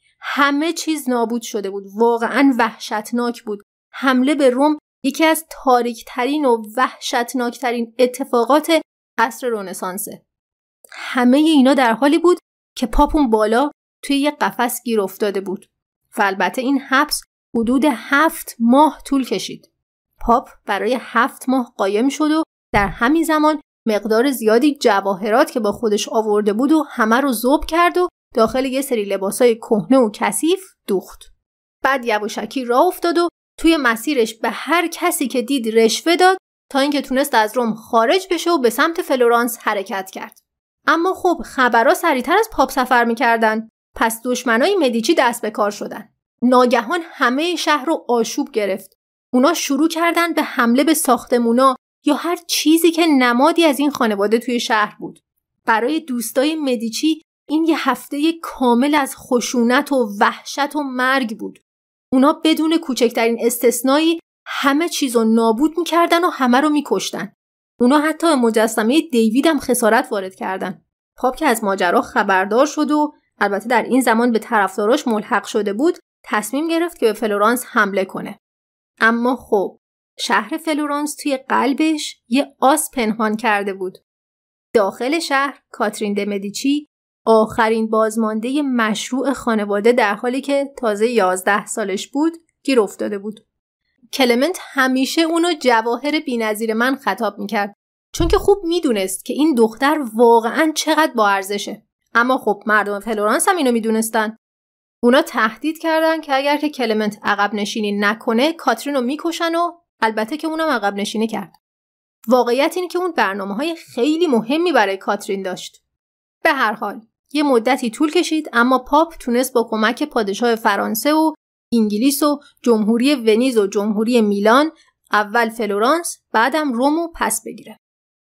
همه چیز نابود شده بود. واقعا وحشتناک بود. حمله به روم یکی از تاریک‌ترین و وحشتناکترین اتفاقات عصر رنسانسه. همه اینا در حالی بود که پاپ اون بالا توی یه قفس گیر افتاده بود. و البته این حبس حدود 7 ماه طول کشید. پاپ برای 7 ماه قایم شد و در همین زمان مقدار زیادی جواهرات که با خودش آورده بود و همه رو ذوب کرد و داخل یه سری لباسای کهنه و کثیف دوخت. بعد یواشکی راه افتاد و توی مسیرش به هر کسی که دید رشوه داد تا اینکه تونست از روم خارج بشه و به سمت فلورانس حرکت کرد. اما خب خبرها سریعتر از پاپ سفر می‌کردن. پس دشمنای مدیچی دست به کار شدن. ناگهان همه شهر رو آشوب گرفت. اونا شروع کردن به حمله به ساختمونا یا هر چیزی که نمادی از این خانواده توی شهر بود. برای دوستای مدیچی این یه هفته کامل از خشونت و وحشت و مرگ بود. اونا بدون کوچکترین استثنایی همه چیزو نابود می‌کردن و همه رو می‌کشتن. اونا حتی مجسمه دیوید هم خسارت وارد کردن. پاپ که از ماجرا خبردار شد و البته در این زمان به طرفداراش ملحق شده بود، تصمیم گرفت که به فلورانس حمله کنه. اما خب شهر فلورانس توی قلبش یه آس پنهان کرده بود. داخل شهر کاترین د مدیچی آخرین بازمانده مشروع خانواده در حالی که تازه 11 سالش بود گیر افتاده بود. کلمنت همیشه اونو جواهر بی‌نظیر من خطاب میکرد چون که خوب میدونست که این دختر واقعاً چقدر با ارزشه. اما خب مردم فلورانس هم اینو میدونستن. اونا تهدید کردن که اگر که کلمنت عقب نشینی نکنه کاترین رو میکشن و البته که اونم عقب نشینی کرد. واقعیت اینه که اون برنامه‌های خیلی مهمی برای کاترین داشت. به هر حال یه مدتی طول کشید اما پاپ تونست با کمک پادشاه فرانسه و انگلیس و جمهوری ونیز و جمهوری میلان اول فلورانس بعدم رومو پس بگیره.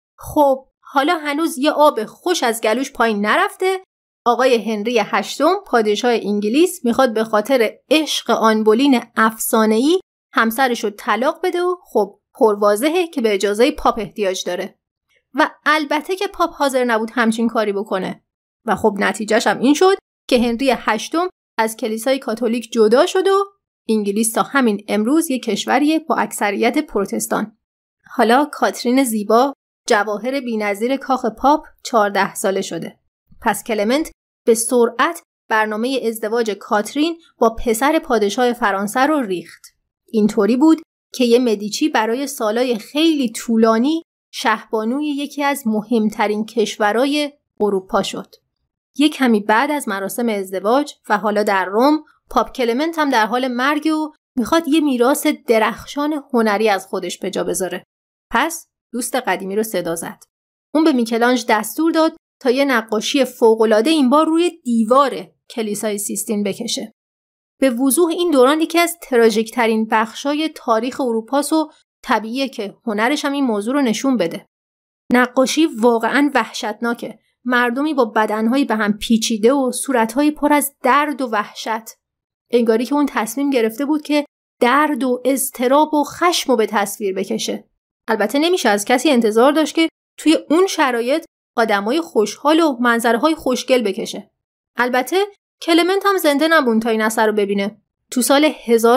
خب حالا هنوز یه آب خوش از گلوش پایین نرفته. آقای هنری هشتم پادشاه انگلیس میخواد به خاطر عشق آنبولین افسانه‌ای همسرشو طلاق بده و خب پرواضحه که به اجازه پاپ احتیاج داره. و البته که پاپ حاضر نبود همچین کاری بکنه. و خب نتیجهش هم این شد که هنری هشتم از کلیسای کاتولیک جدا شد و انگلیس تا همین امروز یک کشوریه با اکثریت پروتستان. حالا کاترین زیبا جواهر بی‌نظیر کاخ پاپ 14 ساله شده. پس کلمنت به سرعت برنامه ازدواج کاترین با پسر پادشاه فرانسه رو ریخت. اینطوری بود که یه مدیچی برای سالای خیلی طولانی شهبانوی یکی از مهمترین کشورهای اروپا شد. یک کمی بعد از مراسم ازدواج و حالا در روم، پاپ کلمنت هم در حال مرگ و میخواد یه میراث درخشان هنری از خودش به جا بذاره. پس دوست قدیمی رو صدا زد. اون به میکلانژ دستور داد تا یه نقاشی فوق‌العاده این بار روی دیوار کلیسای سیستین بکشه. به وضوح این دوران یکی از تراژیک‌ترین بخشای تاریخ اروپاست و طبیعیه که هنرش هم این موضوع رو نشون بده. نقاشی واقعاً وحشتناکه. مردمی با بدنهایی به هم پیچیده و صورتهای پر از درد و وحشت. انگاری که اون تصمیم گرفته بود که درد و اضطراب و خشم رو به تصویر بکشه. البته نمیشه از کسی انتظار داشت که توی اون شرایط آدمای خوشحال و منظرهای خوشگل بکشه. البته کلمنت هم زنده نبود تا این اثر رو ببینه. تو سال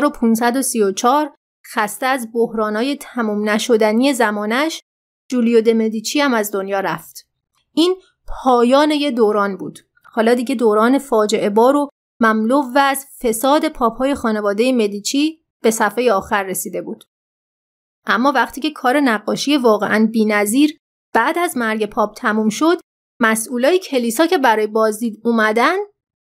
1534 خسته از بحرانای تمام نشدنی زمانش، جولیو د مدیچی هم از دنیا رفت. این پایان یه دوران بود. حالا دیگه دوران فاجعه بار و مملو از فساد پاپای خانواده مدیچی به صفحه آخر رسیده بود. اما وقتی که کار نقاشی واقعاً بی‌نظیر بعد از مرگ پاپ تموم شد، مسئولای کلیسا که برای بازدید اومدن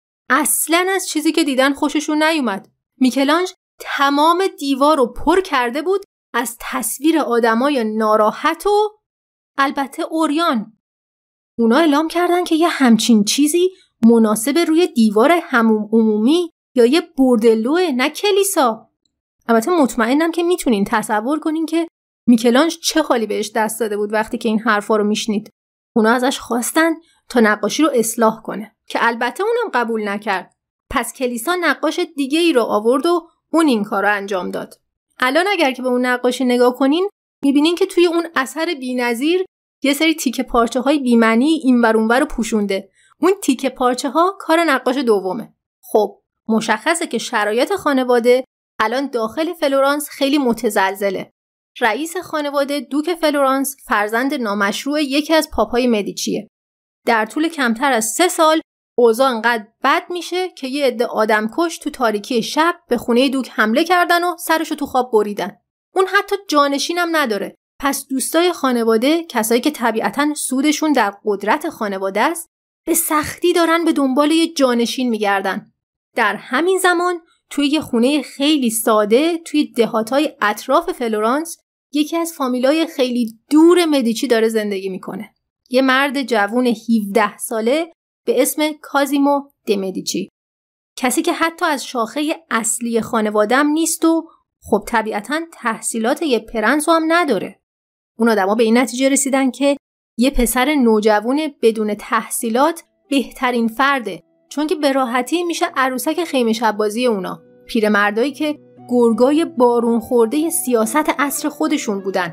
اصلاً از چیزی که دیدن خوششون نیومد. میکلانژ تمام دیوار رو پر کرده بود از تصویر آدمای ناراحت و البته عریان. اونا اعلام کردن که یه همچین چیزی مناسب روی دیوار حموم عمومی یا یه بردلوه، نه کلیسا. البته مطمئنم که میتونین تصور کنین که میکلانژ چه حالی بهش دست داده بود وقتی که این حرفا رو میشنید. اونا ازش خواستن تا نقاشی رو اصلاح کنه که البته اونم قبول نکرد. پس کلیسا نقاش دیگه ای رو آورد و اون این کار رو انجام داد. الان اگر که به اون نقاشی نگاه کنین میبینین که توی اون اثر بی‌نظیر یه سری تیکه پارچه های بی‌معنی اینور اونور رو پوشونده. اون تیکه پارچه ها کار نقاش دومه. خب مشخصه که شرایط خانواده الان داخل فلورانس خیلی متزلزله. رئیس خانواده دوک فلورانس فرزند نامشروع یکی از پاپای مدیچیه. در طول کمتر از 3 سال اوضاع انقدر بد میشه که یه عده آدمکش تو تاریکی شب به خونه دوک حمله کردن و سرشو تو خواب بریدن. اون حتی جانشین هم نداره. پس دوستای خانواده، کسایی که طبیعتاً سودشون در قدرت خانواده است، به سختی دارن به دنبال یه جانشین میگردن. در همین زمان توی یه خونه خیلی ساده توی دهاتای اطراف فلورانس یکی از فامیلای خیلی دور مدیچی داره زندگی میکنه. یه مرد جوون 17 ساله به اسم کازیمو د مدیچی. کسی که حتی از شاخه اصلی خانواده‌ام نیست و خب طبیعتاً تحصیلات یه پرنس هم نداره. اون آدما به این نتیجه رسیدن که یه پسر نوجوان بدون تحصیلات بهترین فرده، چون که به راحتی میشه عروسک خیمه شب بازی اونا. پیرمردایی که گرگای بارون خورده سیاست عصر خودشون بودن.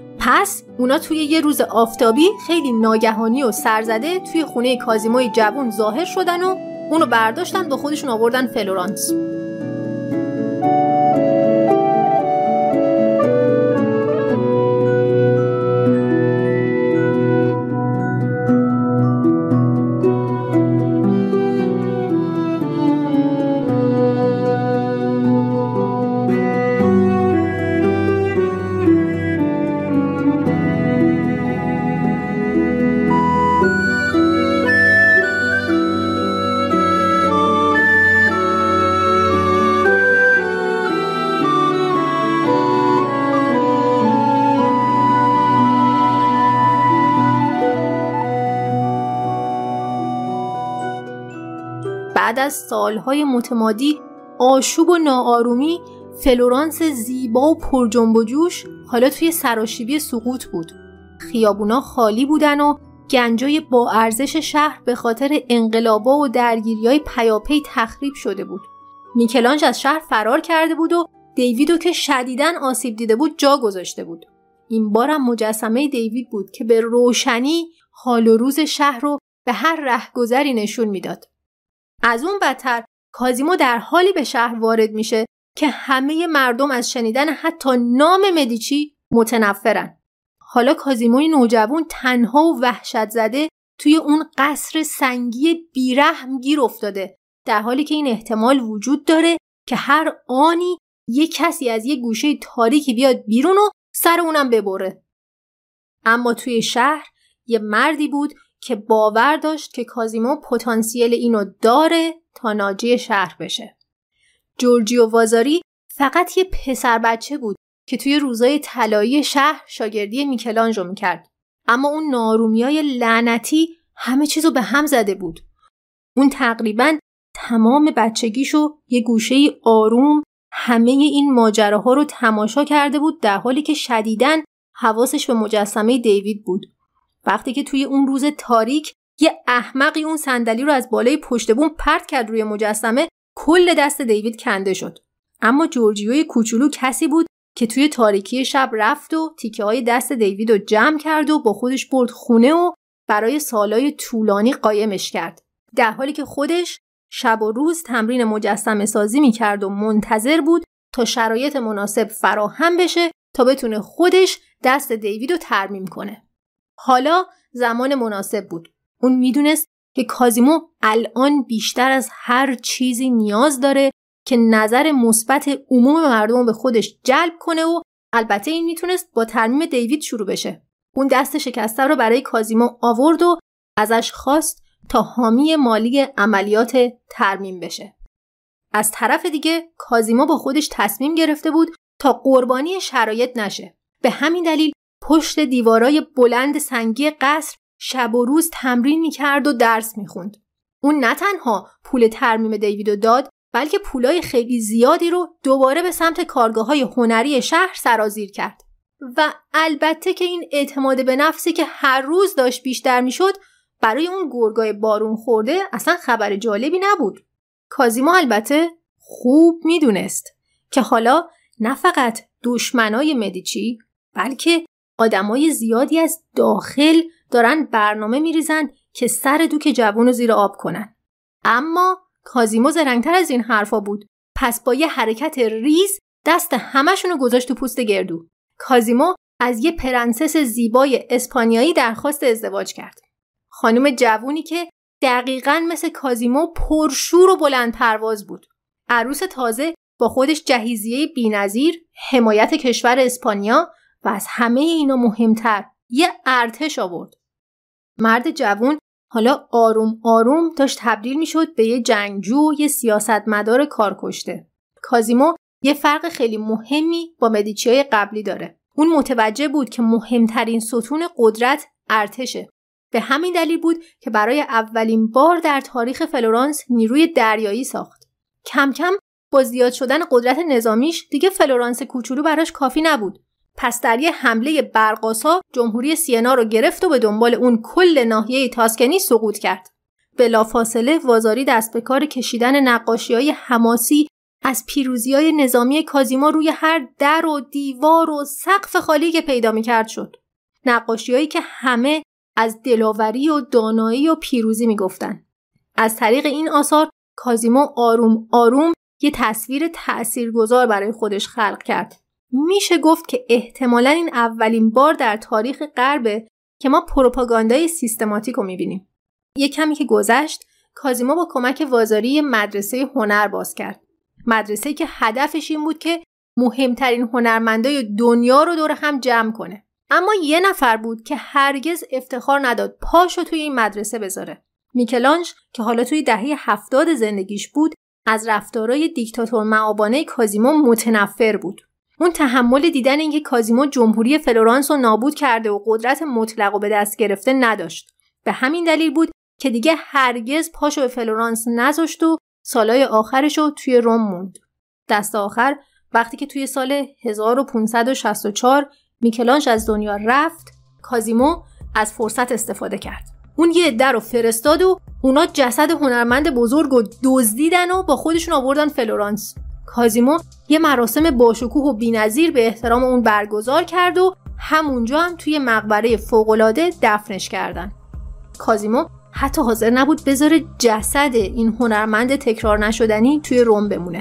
پس اونا توی یه روز آفتابی خیلی ناگهانی و سرزده توی خونه کازیموی جوون ظاهر شدن و اونو برداشتن با خودشون آوردن فلورانس. بعد از سالهای متمادی آشوب و ناآرومی، فلورانس زیبا و پر جنب و جوش حالا توی سراشیبی سقوط بود. خیابونا خالی بودن و گنجای با ارزش شهر به خاطر انقلابا و درگیریای پیاپی تخریب شده بود. میکلانژ از شهر فرار کرده بود و دیویدو که شدیداً آسیب دیده بود جا گذاشته بود. این بارم مجسمه دیوید بود که به روشنی حال و روز شهر رو به هر رهگذری نشون میداد. از اون بدتر کازیمو در حالی به شهر وارد میشه که همه مردم از شنیدن حتی نام مدیچی متنفرن. حالا کازیموی نوجوان تنها و وحشت زده توی اون قصر سنگی بیرحم گیر افتاده، در حالی که این احتمال وجود داره که هر آنی یک کسی از یک گوشه تاریکی بیاد بیرون و سر اونم ببره. اما توی شهر یه مردی بود که باور داشت که کازیمو پتانسیل اینو داره تا ناجی شهر بشه. جورجیو وازاری فقط یه پسر بچه بود که توی روزای طلایی شهر شاگردی میکلانژ رو میکرد. اما اون ناآرومیای لعنتی همه چیزو به هم زده بود. اون تقریباً تمام بچگیشو یه گوشه‌ای آروم همه این ماجراها رو تماشا کرده بود، در حالی که شدیداً حواسش به مجسمه دیوید بود. وقتی که توی اون روز تاریک یه احمقی اون صندلی رو از بالای پشت بوم پرت کرد روی مجسمه، کل دست دیوید کنده شد. اما جورجیوی کوچولو کسی بود که توی تاریکی شب رفت و تیکه‌های دست دیوید رو جمع کرد و با خودش برد خونه و برای سالای طولانی قایمش کرد، در حالی که خودش شب و روز تمرین مجسمه سازی می کرد و منتظر بود تا شرایط مناسب فراهم بشه تا بتونه خودش دست دیوید رو ترمیم کنه. حالا زمان مناسب بود. اون میدونست که کازیمو الان بیشتر از هر چیزی نیاز داره که نظر مثبت عموم مردم به خودش جلب کنه و البته این میتونست با ترمیم دیوید شروع بشه. اون دست شکسته رو برای کازیمو آورد و ازش خواست تا حامی مالی عملیات ترمیم بشه. از طرف دیگه کازیمو با خودش تصمیم گرفته بود تا قربانی شرایط نشه. به همین دلیل پشت دیوارای بلند سنگی قصر شب و روز تمرین میکرد و درس میخوند. اون نه تنها پول ترمیم دیویدو داد، بلکه پولای خیلی زیادی رو دوباره به سمت کارگاه‌های هنری شهر سرازیر کرد. و البته که این اعتماد به نفسی که هر روز داشت بیشتر میشد برای اون گرگای بارون خورده اصلا خبر جالبی نبود. کازیمو البته خوب میدونست که حالا نه فقط دشمنای مدیچی بلکه آدمای زیادی از داخل دارن برنامه میریزن که سر دوک جوون رو زیر آب کنن. اما کازیمو زرنگتر از این حرفا بود. پس با یه حرکت ریز دست همشونو گذاشت تو پوست گردو. کازیمو از یه پرنسس زیبای اسپانیایی درخواست ازدواج کرد. خانم جوونی که دقیقاً مثل کازیمو پرشور و بلند پرواز بود. عروس تازه با خودش جهیزیه بی‌نظیر، حمایت کشور اسپانیا و از همه اینا مهمتر یه ارتش آورد. مرد جوون حالا آروم آروم داشت تبدیل میشد به یه جنگجو و یه سیاستمدار کارکشته. کازیمو یه فرق خیلی مهمی با مدیچیای قبلی داره. اون متوجه بود که مهمترین ستون قدرت ارتشه. به همین دلیل بود که برای اولین بار در تاریخ فلورانس نیروی دریایی ساخت. کم کم با زیاد شدن قدرت نظامیش دیگه فلورانس کوچولو براش کافی نبود. پس در یه حمله برق‌آسا جمهوری سینا رو گرفت و به دنبال اون کل ناحیه تاسکنی سقوط کرد. بلافاصله وازاری دست به کار کشیدن نقاشی‌های حماسی از پیروزی‌های نظامی کازیمو روی هر در و دیوار و سقف خالی که پیدا می‌کرد شد. نقاشی‌هایی که همه از دلاوری و دانایی و پیروزی می‌گفتن. از طریق این آثار کازیمو آروم آروم یه تصویر تأثیرگذار برای خودش خلق کرد. میشه گفت که احتمالاً این اولین بار در تاریخ غربه که ما پروپاگاندای سیستماتیک رو می‌بینیم. یه کمی که گذشت، کازیمو با کمک وازاری مدرسه هنر باز کرد. مدرسه‌ای که هدفش این بود که مهمترین هنرمندای دنیا رو دور هم جمع کنه. اما یه نفر بود که هرگز افتخار نداد پاشو توی این مدرسه بذاره. میکلانژ که حالا توی دهه 70 زندگیش بود، از رفتارهای دیکتاتور مآبانه کازیمو متنفر بود. اون تحمل دیدن اینکه کازیمو جمهوری فلورانس رو نابود کرده و قدرت مطلق رو به دست گرفته نداشت. به همین دلیل بود که دیگه هرگز پاشو به فلورانس نذاشت و سالهای آخرش رو توی روم موند. دست آخر وقتی که توی سال 1564 میکلانژ از دنیا رفت، کازیمو از فرصت استفاده کرد. اون یه عده رو فرستاد و اونا جسد هنرمند بزرگ رو دزدیدن و با خودشون آوردن فلورانس. کازیمو یه مراسم باشکوه و بی‌نظیر به احترام اون برگزار کرد و همونجا هم توی مقبره فوق‌العاده دفنش کردن. کازیمو حتی حاضر نبود بذاره جسد این هنرمند تکرار نشدنی توی روم بمونه.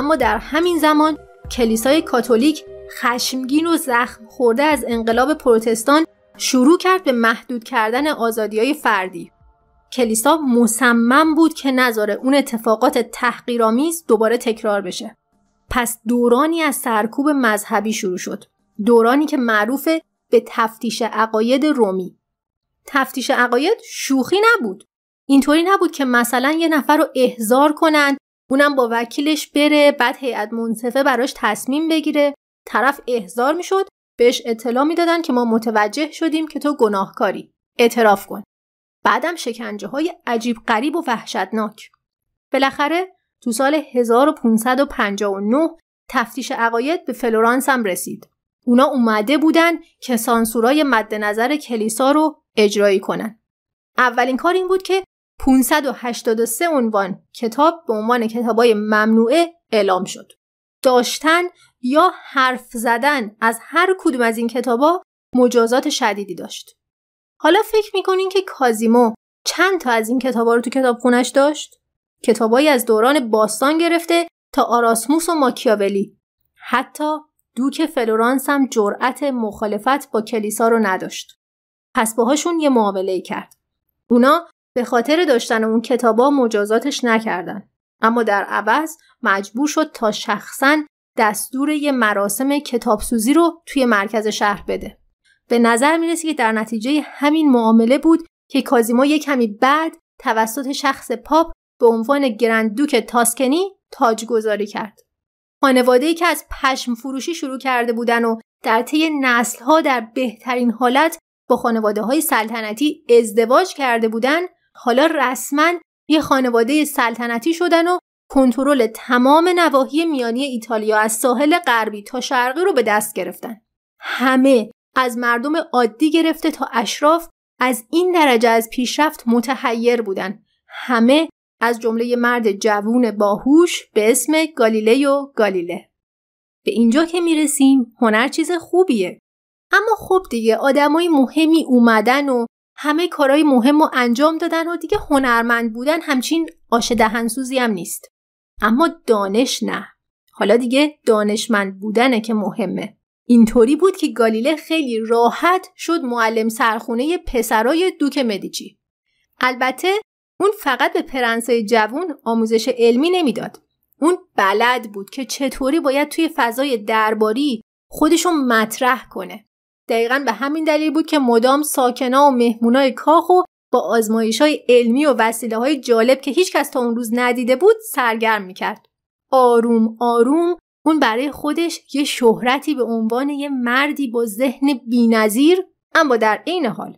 اما در همین زمان کلیسای کاتولیک خشمگین و زخم خورده از انقلاب پروتستان شروع کرد به محدود کردن آزادی‌های فردی. کلیسا مصمم بود که نذاره اون اتفاقات تحقیرآمیز دوباره تکرار بشه. پس دورانی از سرکوب مذهبی شروع شد. دورانی که معروفه به تفتیش عقاید رومی. تفتیش عقاید شوخی نبود. اینطوری نبود که مثلا یه نفر رو احضار کنن، اونم با وکیلش بره، بعد هیئت منصفه براش تصمیم بگیره، طرف احضار میشد، بهش اطلاع میدادن که ما متوجه شدیم که تو گناهکاری، اعتراف کن. بعدم شکنجه‌های عجیب غریب و وحشتناک. بالاخره تو سال 1559 تفتیش عقاید به فلورانس هم رسید. اونا اومده بودن که سانسورای مد نظر کلیسا رو اجرایی کنن. اولین کار این بود که 583 عنوان کتاب به عنوان کتابای ممنوعه اعلام شد. داشتن یا حرف زدن از هر کدوم از این کتابا مجازات شدیدی داشت. حالا فکر میکنین که کازیمو چند تا از این کتابا رو تو کتابخونش داشت؟ کتابایی از دوران باستان گرفته تا آراسموس و ماکیاولی. حتی دوک فلورانس هم جرأت مخالفت با کلیسا رو نداشت. پس باهاشون یه معامله‌ای کرد. اونا به خاطر داشتن اون کتابا مجازاتش نکردن، اما در عوض مجبور شد تا شخصاً دستور یه مراسم کتابسوزی رو توی مرکز شهر بده. به نظر میرسه که در نتیجه همین معامله بود که کازیمو یک کمی بعد توسط شخص پاپ به عنوان گرندوک تاسکنی تاجگذاری کرد. خانواده‌ای که از پشم فروشی شروع کرده بودن و در طی نسل‌ها در بهترین حالت با خانواده‌های سلطنتی ازدواج کرده بودن، حالا رسماً یه خانواده سلطنتی شدن و کنترل تمام نواحی میانی ایتالیا از ساحل غربی تا شرقی رو به دست گرفتن. همه از مردم عادی گرفته تا اشراف از این درجه از پیشرفت متحیر بودن. همه از جمله مرد جوون باهوش به اسم گالیلیو گالیله. به اینجا که میرسیم هنر چیز خوبیه. اما خب دیگه آدمای مهمی اومدن و همه کارهای مهم رو انجام دادن و دیگه هنرمند بودن همچین آش دهنسوزی هم نیست. اما دانش نه. حالا دیگه دانشمند بودنه که مهمه. اینطوری بود که گالیله خیلی راحت شد معلم سرخونه پسرای دوک مدیچی. البته اون فقط به پرنسای جوون آموزش علمی نمیداد. اون بلد بود که چطوری باید توی فضای درباری خودشو مطرح کنه. دقیقاً به همین دلیل بود که مدام ساکنا و مهمونای کاخو با آزمایش‌های علمی و وسیله‌های جالب که هیچ کس تا اون روز ندیده بود سرگرم می‌کرد. آروم آروم اون برای خودش یه شهرتی به عنوان یه مردی با ذهن بی‌نظیر اما در عین حال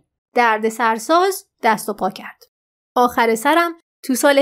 دردسرساز دست و پا کرد. آخر سرم تو سال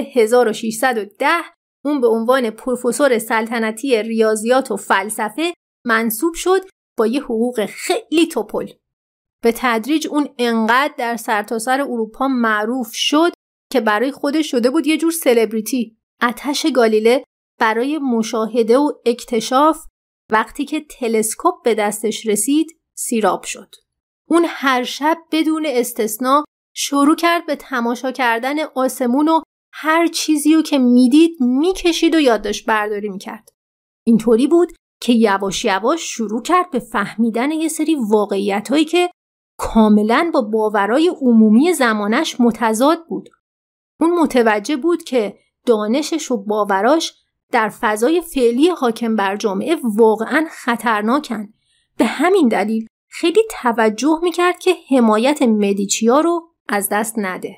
1610 اون به عنوان پروفسور سلطنتی ریاضیات و فلسفه منصوب شد با یه حقوق خیلی توپل. به تدریج اون انقدر در سرتاسر اروپا معروف شد که برای خودش شده بود یه جور سلبریتی. آتش گالیله برای مشاهده و اکتشاف وقتی که تلسکوپ به دستش رسید سیراب شد. اون هر شب بدون استثنا شروع کرد به تماشا کردن آسمون و هر چیزیو که میدید میکشید و یادداشت برداری میکرد. اینطوری بود که یواش یواش شروع کرد به فهمیدن یه سری واقعیتایی که کاملاً با باورای عمومی زمانش متضاد بود. اون متوجه بود که دانشش و باوراش در فضای فعلی حاکم بر جامعه واقعاً خطرناکن. به همین دلیل خیلی توجه میکرد که حمایت مدیچیا رو از دست نده.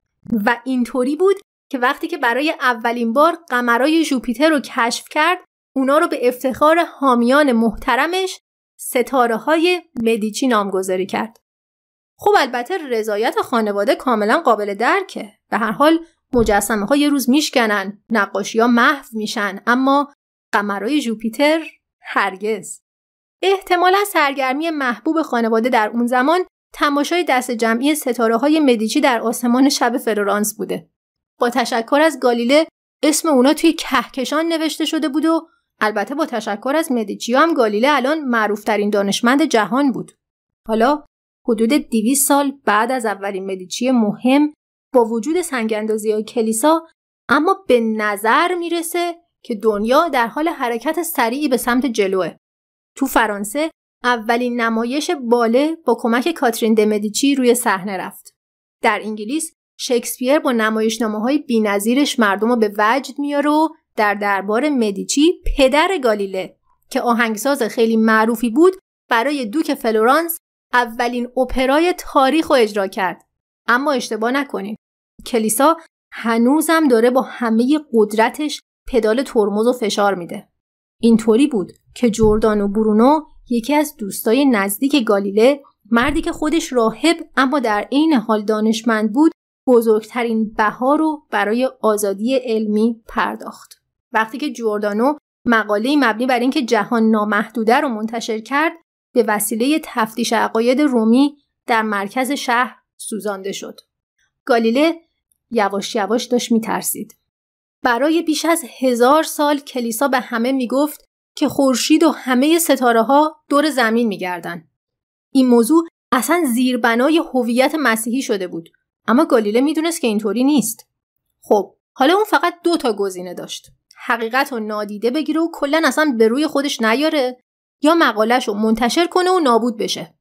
و اینطوری بود که وقتی که برای اولین بار قمرای ژوپیتر رو کشف کرد، اونا رو به افتخار حامیان محترمش ستاره‌های مدیچی نامگذاری کرد. خب البته رضایت خانواده کاملا قابل درکه. به هر حال مجسمه‌ها یه روز میشکنن، نقاشی‌ها محو میشن، اما قمرای ژوپیتر هرگز. احتمالاً سرگرمی محبوب خانواده در اون زمان تماشای دست جمعی ستاره‌های مدیچی در آسمان شب فلورانس بوده. با تشکر از گالیله اسم اونا توی کهکشان نوشته شده بود و البته با تشکر از مدیچی هم گالیله الان معروف‌ترین دانشمند جهان بود. حالا حدود 200 سال بعد از اولین مدیچی مهم با وجود سنگ‌اندازی‌های کلیسا، اما به نظر میرسه که دنیا در حال حرکت سریعی به سمت جلوه. تو فرانسه اولین نمایش باله با کمک کاترین دمدیچی روی صحنه رفت. در انگلیس شکسپیر با نمایشنامه‌های بی‌نظیرش مردم رو به وجد میاره و در دربار مدیچی پدر گالیله که آهنگساز خیلی معروفی بود برای دوک فلورانس اولین اپرای تاریخ رو اجرا کرد. اما اشتباه نکنین، کلیسا هنوزم داره با همه قدرتش پدال ترمز و فشار میده. اینطوری بود که جوردانو برونو، یکی از دوستای نزدیک گالیله، مردی که خودش راهب اما در عین حال دانشمند بود، بزرگترین بها رو برای آزادی علمی پرداخت. وقتی که جوردانو مقاله‌ای مبنی بر اینکه جهان نامحدوده رو منتشر کرد، به وسیله تفتیش عقاید رومی در مرکز شهر سوزانده شد. گالیله یواش یواش داشت میترسید. برای بیش از 1000 سال کلیسا به همه میگفت که خورشید و همه ستاره ها دور زمین میگردن. این موضوع اصلا زیربنای هویت مسیحی شده بود. اما گالیله میدونست که اینطوری نیست. خب حالا اون فقط 2 گزینه داشت: حقیقت رو نادیده بگیره و کلاً اصلا به روی خودش نیاره، یا مقاله‌ش رو منتشر کنه و نابود بشه.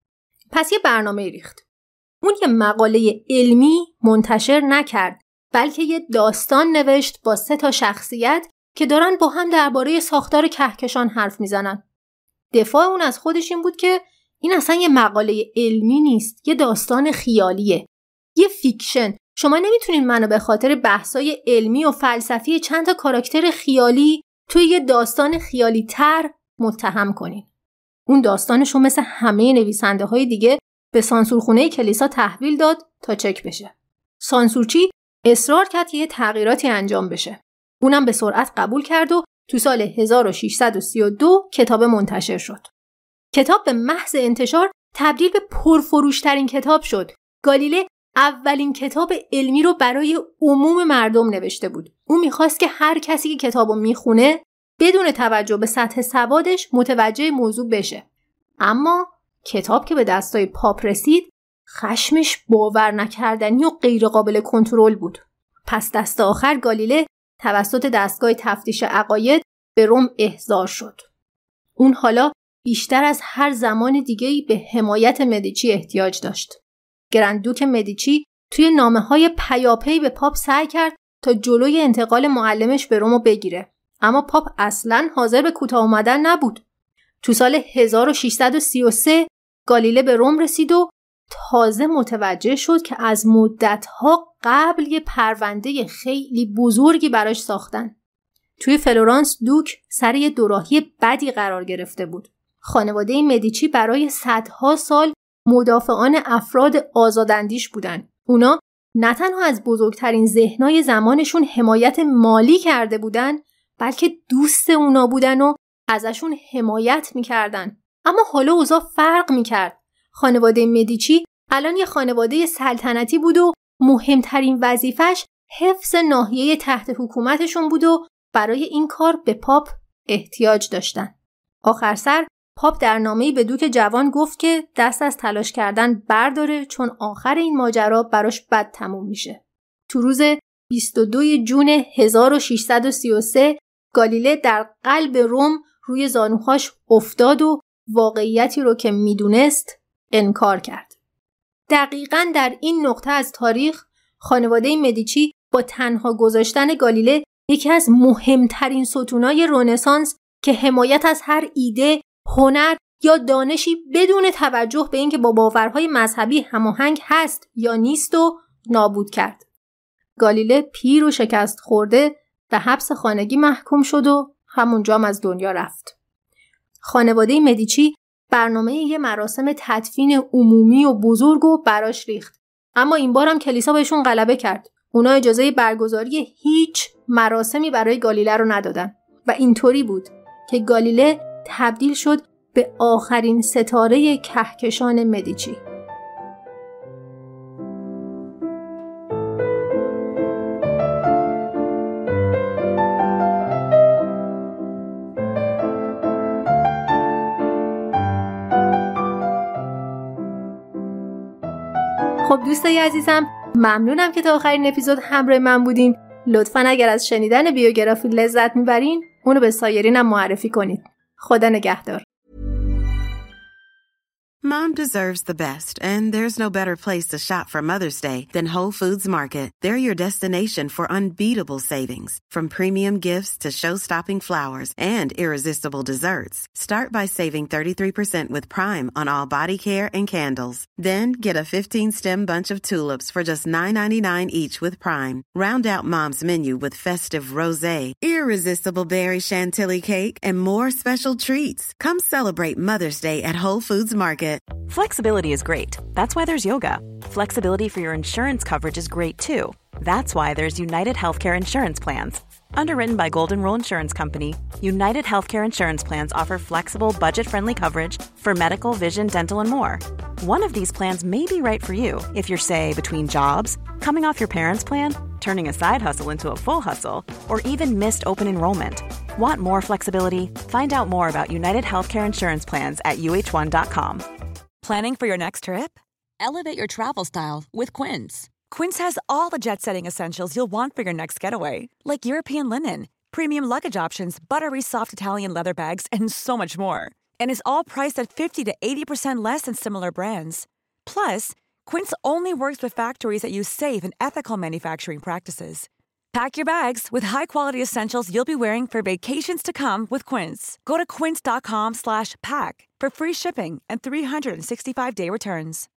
پس یه برنامه ریخت. اون یه مقاله علمی منتشر نکرد، بلکه یه داستان نوشت با 3 شخصیت که دارن با هم درباره ساختار کهکشان حرف میزنن. دفاع اون از خودش این بود که این اصلا یه مقاله علمی نیست، یه داستان خیالیه، یه فیکشن. شما نمیتونین منو به خاطر بحثای علمی و فلسفی چند تا کاراکتر خیالی توی یه داستان خیالی تر متهم کنین. اون داستانشو مثل همه نویسنده های دیگه به سانسورخونه کلیسا تحویل داد تا چک بشه. سانسورچی اصرار کرد که یه تغییراتی انجام بشه. اونم به سرعت قبول کرد و تو سال 1632 کتاب منتشر شد. کتاب به محض انتشار تبدیل به پرفروشترین کتاب شد. گالیله اولین کتاب علمی رو برای عموم مردم نوشته بود. اون میخواست که هر کسی که کتابو میخونه بدون توجه به سطح سوادش متوجه موضوع بشه. اما کتاب که به دستای پاپ رسید، خشمش باور نکردنی و غیر قابل کنترل بود. پس دست آخر گالیله توسط دستگاه تفتیش عقاید به روم احضار شد. اون حالا بیشتر از هر زمان دیگه‌ای به حمایت مدیچی احتیاج داشت. گراندوک مدیچی توی نامه‌های پیاپی به پاپ سعی کرد تا جلوی انتقال معلمش به روم بگیره. اما پاپ اصلاً حاضر به کوتاه اومدن نبود. تو سال 1633 گالیله به روم رسید و تازه متوجه شد که از مدت‌ها قبل یه پرونده خیلی بزرگی براش ساختن. توی فلورانس دوک سر یه دوراهی بدی قرار گرفته بود. خانواده مدیچی برای صدها سال مدافعان افراد آزاداندیش بودن. اونا نه تنها از بزرگترین ذهنای زمانشون حمایت مالی کرده بودن، بلکه دوست اونا بودن و ازشون حمایت میکردن. اما حالا اوضاع فرق میکرد. خانواده مدیچی الان یه خانواده سلطنتی بود و مهمترین وظیفش حفظ ناحیه تحت حکومتشون بود و برای این کار به پاپ احتیاج داشتن. آخر سر پاپ در نامه‌ای به دوک جوان گفت که دست از تلاش کردن برداره، چون آخر این ماجرا براش بد تموم میشه. تو روز 22 جون 1633 گالیله در قلب روم روی زانوهاش افتاد و واقعیتی رو که میدونست انکار کرد. دقیقاً در این نقطه از تاریخ خانواده مدیچی با تنها گذاشتن گالیله یکی از مهمترین ستونای رنسانس که حمایت از هر ایده، هنر یا دانشی بدون توجه به اینکه با باورهای مذهبی هماهنگ هست یا نیست و نابود کرد. گالیله پیر و شکست خورده به حبس خانگی محکوم شد و همونجا هم از دنیا رفت. خانواده مدیچی برنامه یه مراسم تدفین عمومی و بزرگ و براش ریخت. اما این بار هم کلیسا بهشون غلبه کرد. اونا اجازه برگزاری هیچ مراسمی برای گالیله رو ندادن و اینطوری بود که گالیله تبدیل شد به آخرین ستاره کهکشان مدیچی. خب دوستای عزیزم، ممنونم که تا آخرین اپیزود همراه من بودین. لطفاً اگر از شنیدن بیوگرافی لذت میبرین اونو به سایرینم معرفی کنید. خدا نگهدار. Mom deserves the best, and there's no better place to shop for Mother's Day than Whole Foods Market. They're your destination for unbeatable savings, from premium gifts to show-stopping flowers and irresistible desserts. Start by saving 33% with Prime on all body care and candles. Then get a 15-stem bunch of tulips for just $9.99 each with Prime. Round out Mom's menu with festive rosé, irresistible berry chantilly cake, and more special treats. Come celebrate Mother's Day at Whole Foods Market. Flexibility is great. That's why there's yoga. Flexibility for your insurance coverage is great too. That's why there's United Healthcare Insurance Plans. Underwritten by Golden Rule Insurance Company, United Healthcare Insurance Plans offer flexible, budget-friendly coverage for medical, vision, dental, and more. One of these plans may be right for you if you're, say, between jobs, coming off your parents' plan, turning a side hustle into a full hustle, or even missed open enrollment. Want more flexibility? Find out more about United Healthcare Insurance Plans at uh1.com. Planning for your next trip? Elevate your travel style with Quince. Quince has all the jet-setting essentials you'll want for your next getaway, like European linen, premium luggage options, buttery soft Italian leather bags, and so much more. And is all priced at 50 to 80% less than similar brands. Plus, Quince only works with factories that use safe and ethical manufacturing practices. Pack your bags with high-quality essentials you'll be wearing for vacations to come with Quince. Go to quince.com/pack for free shipping and 365-day returns.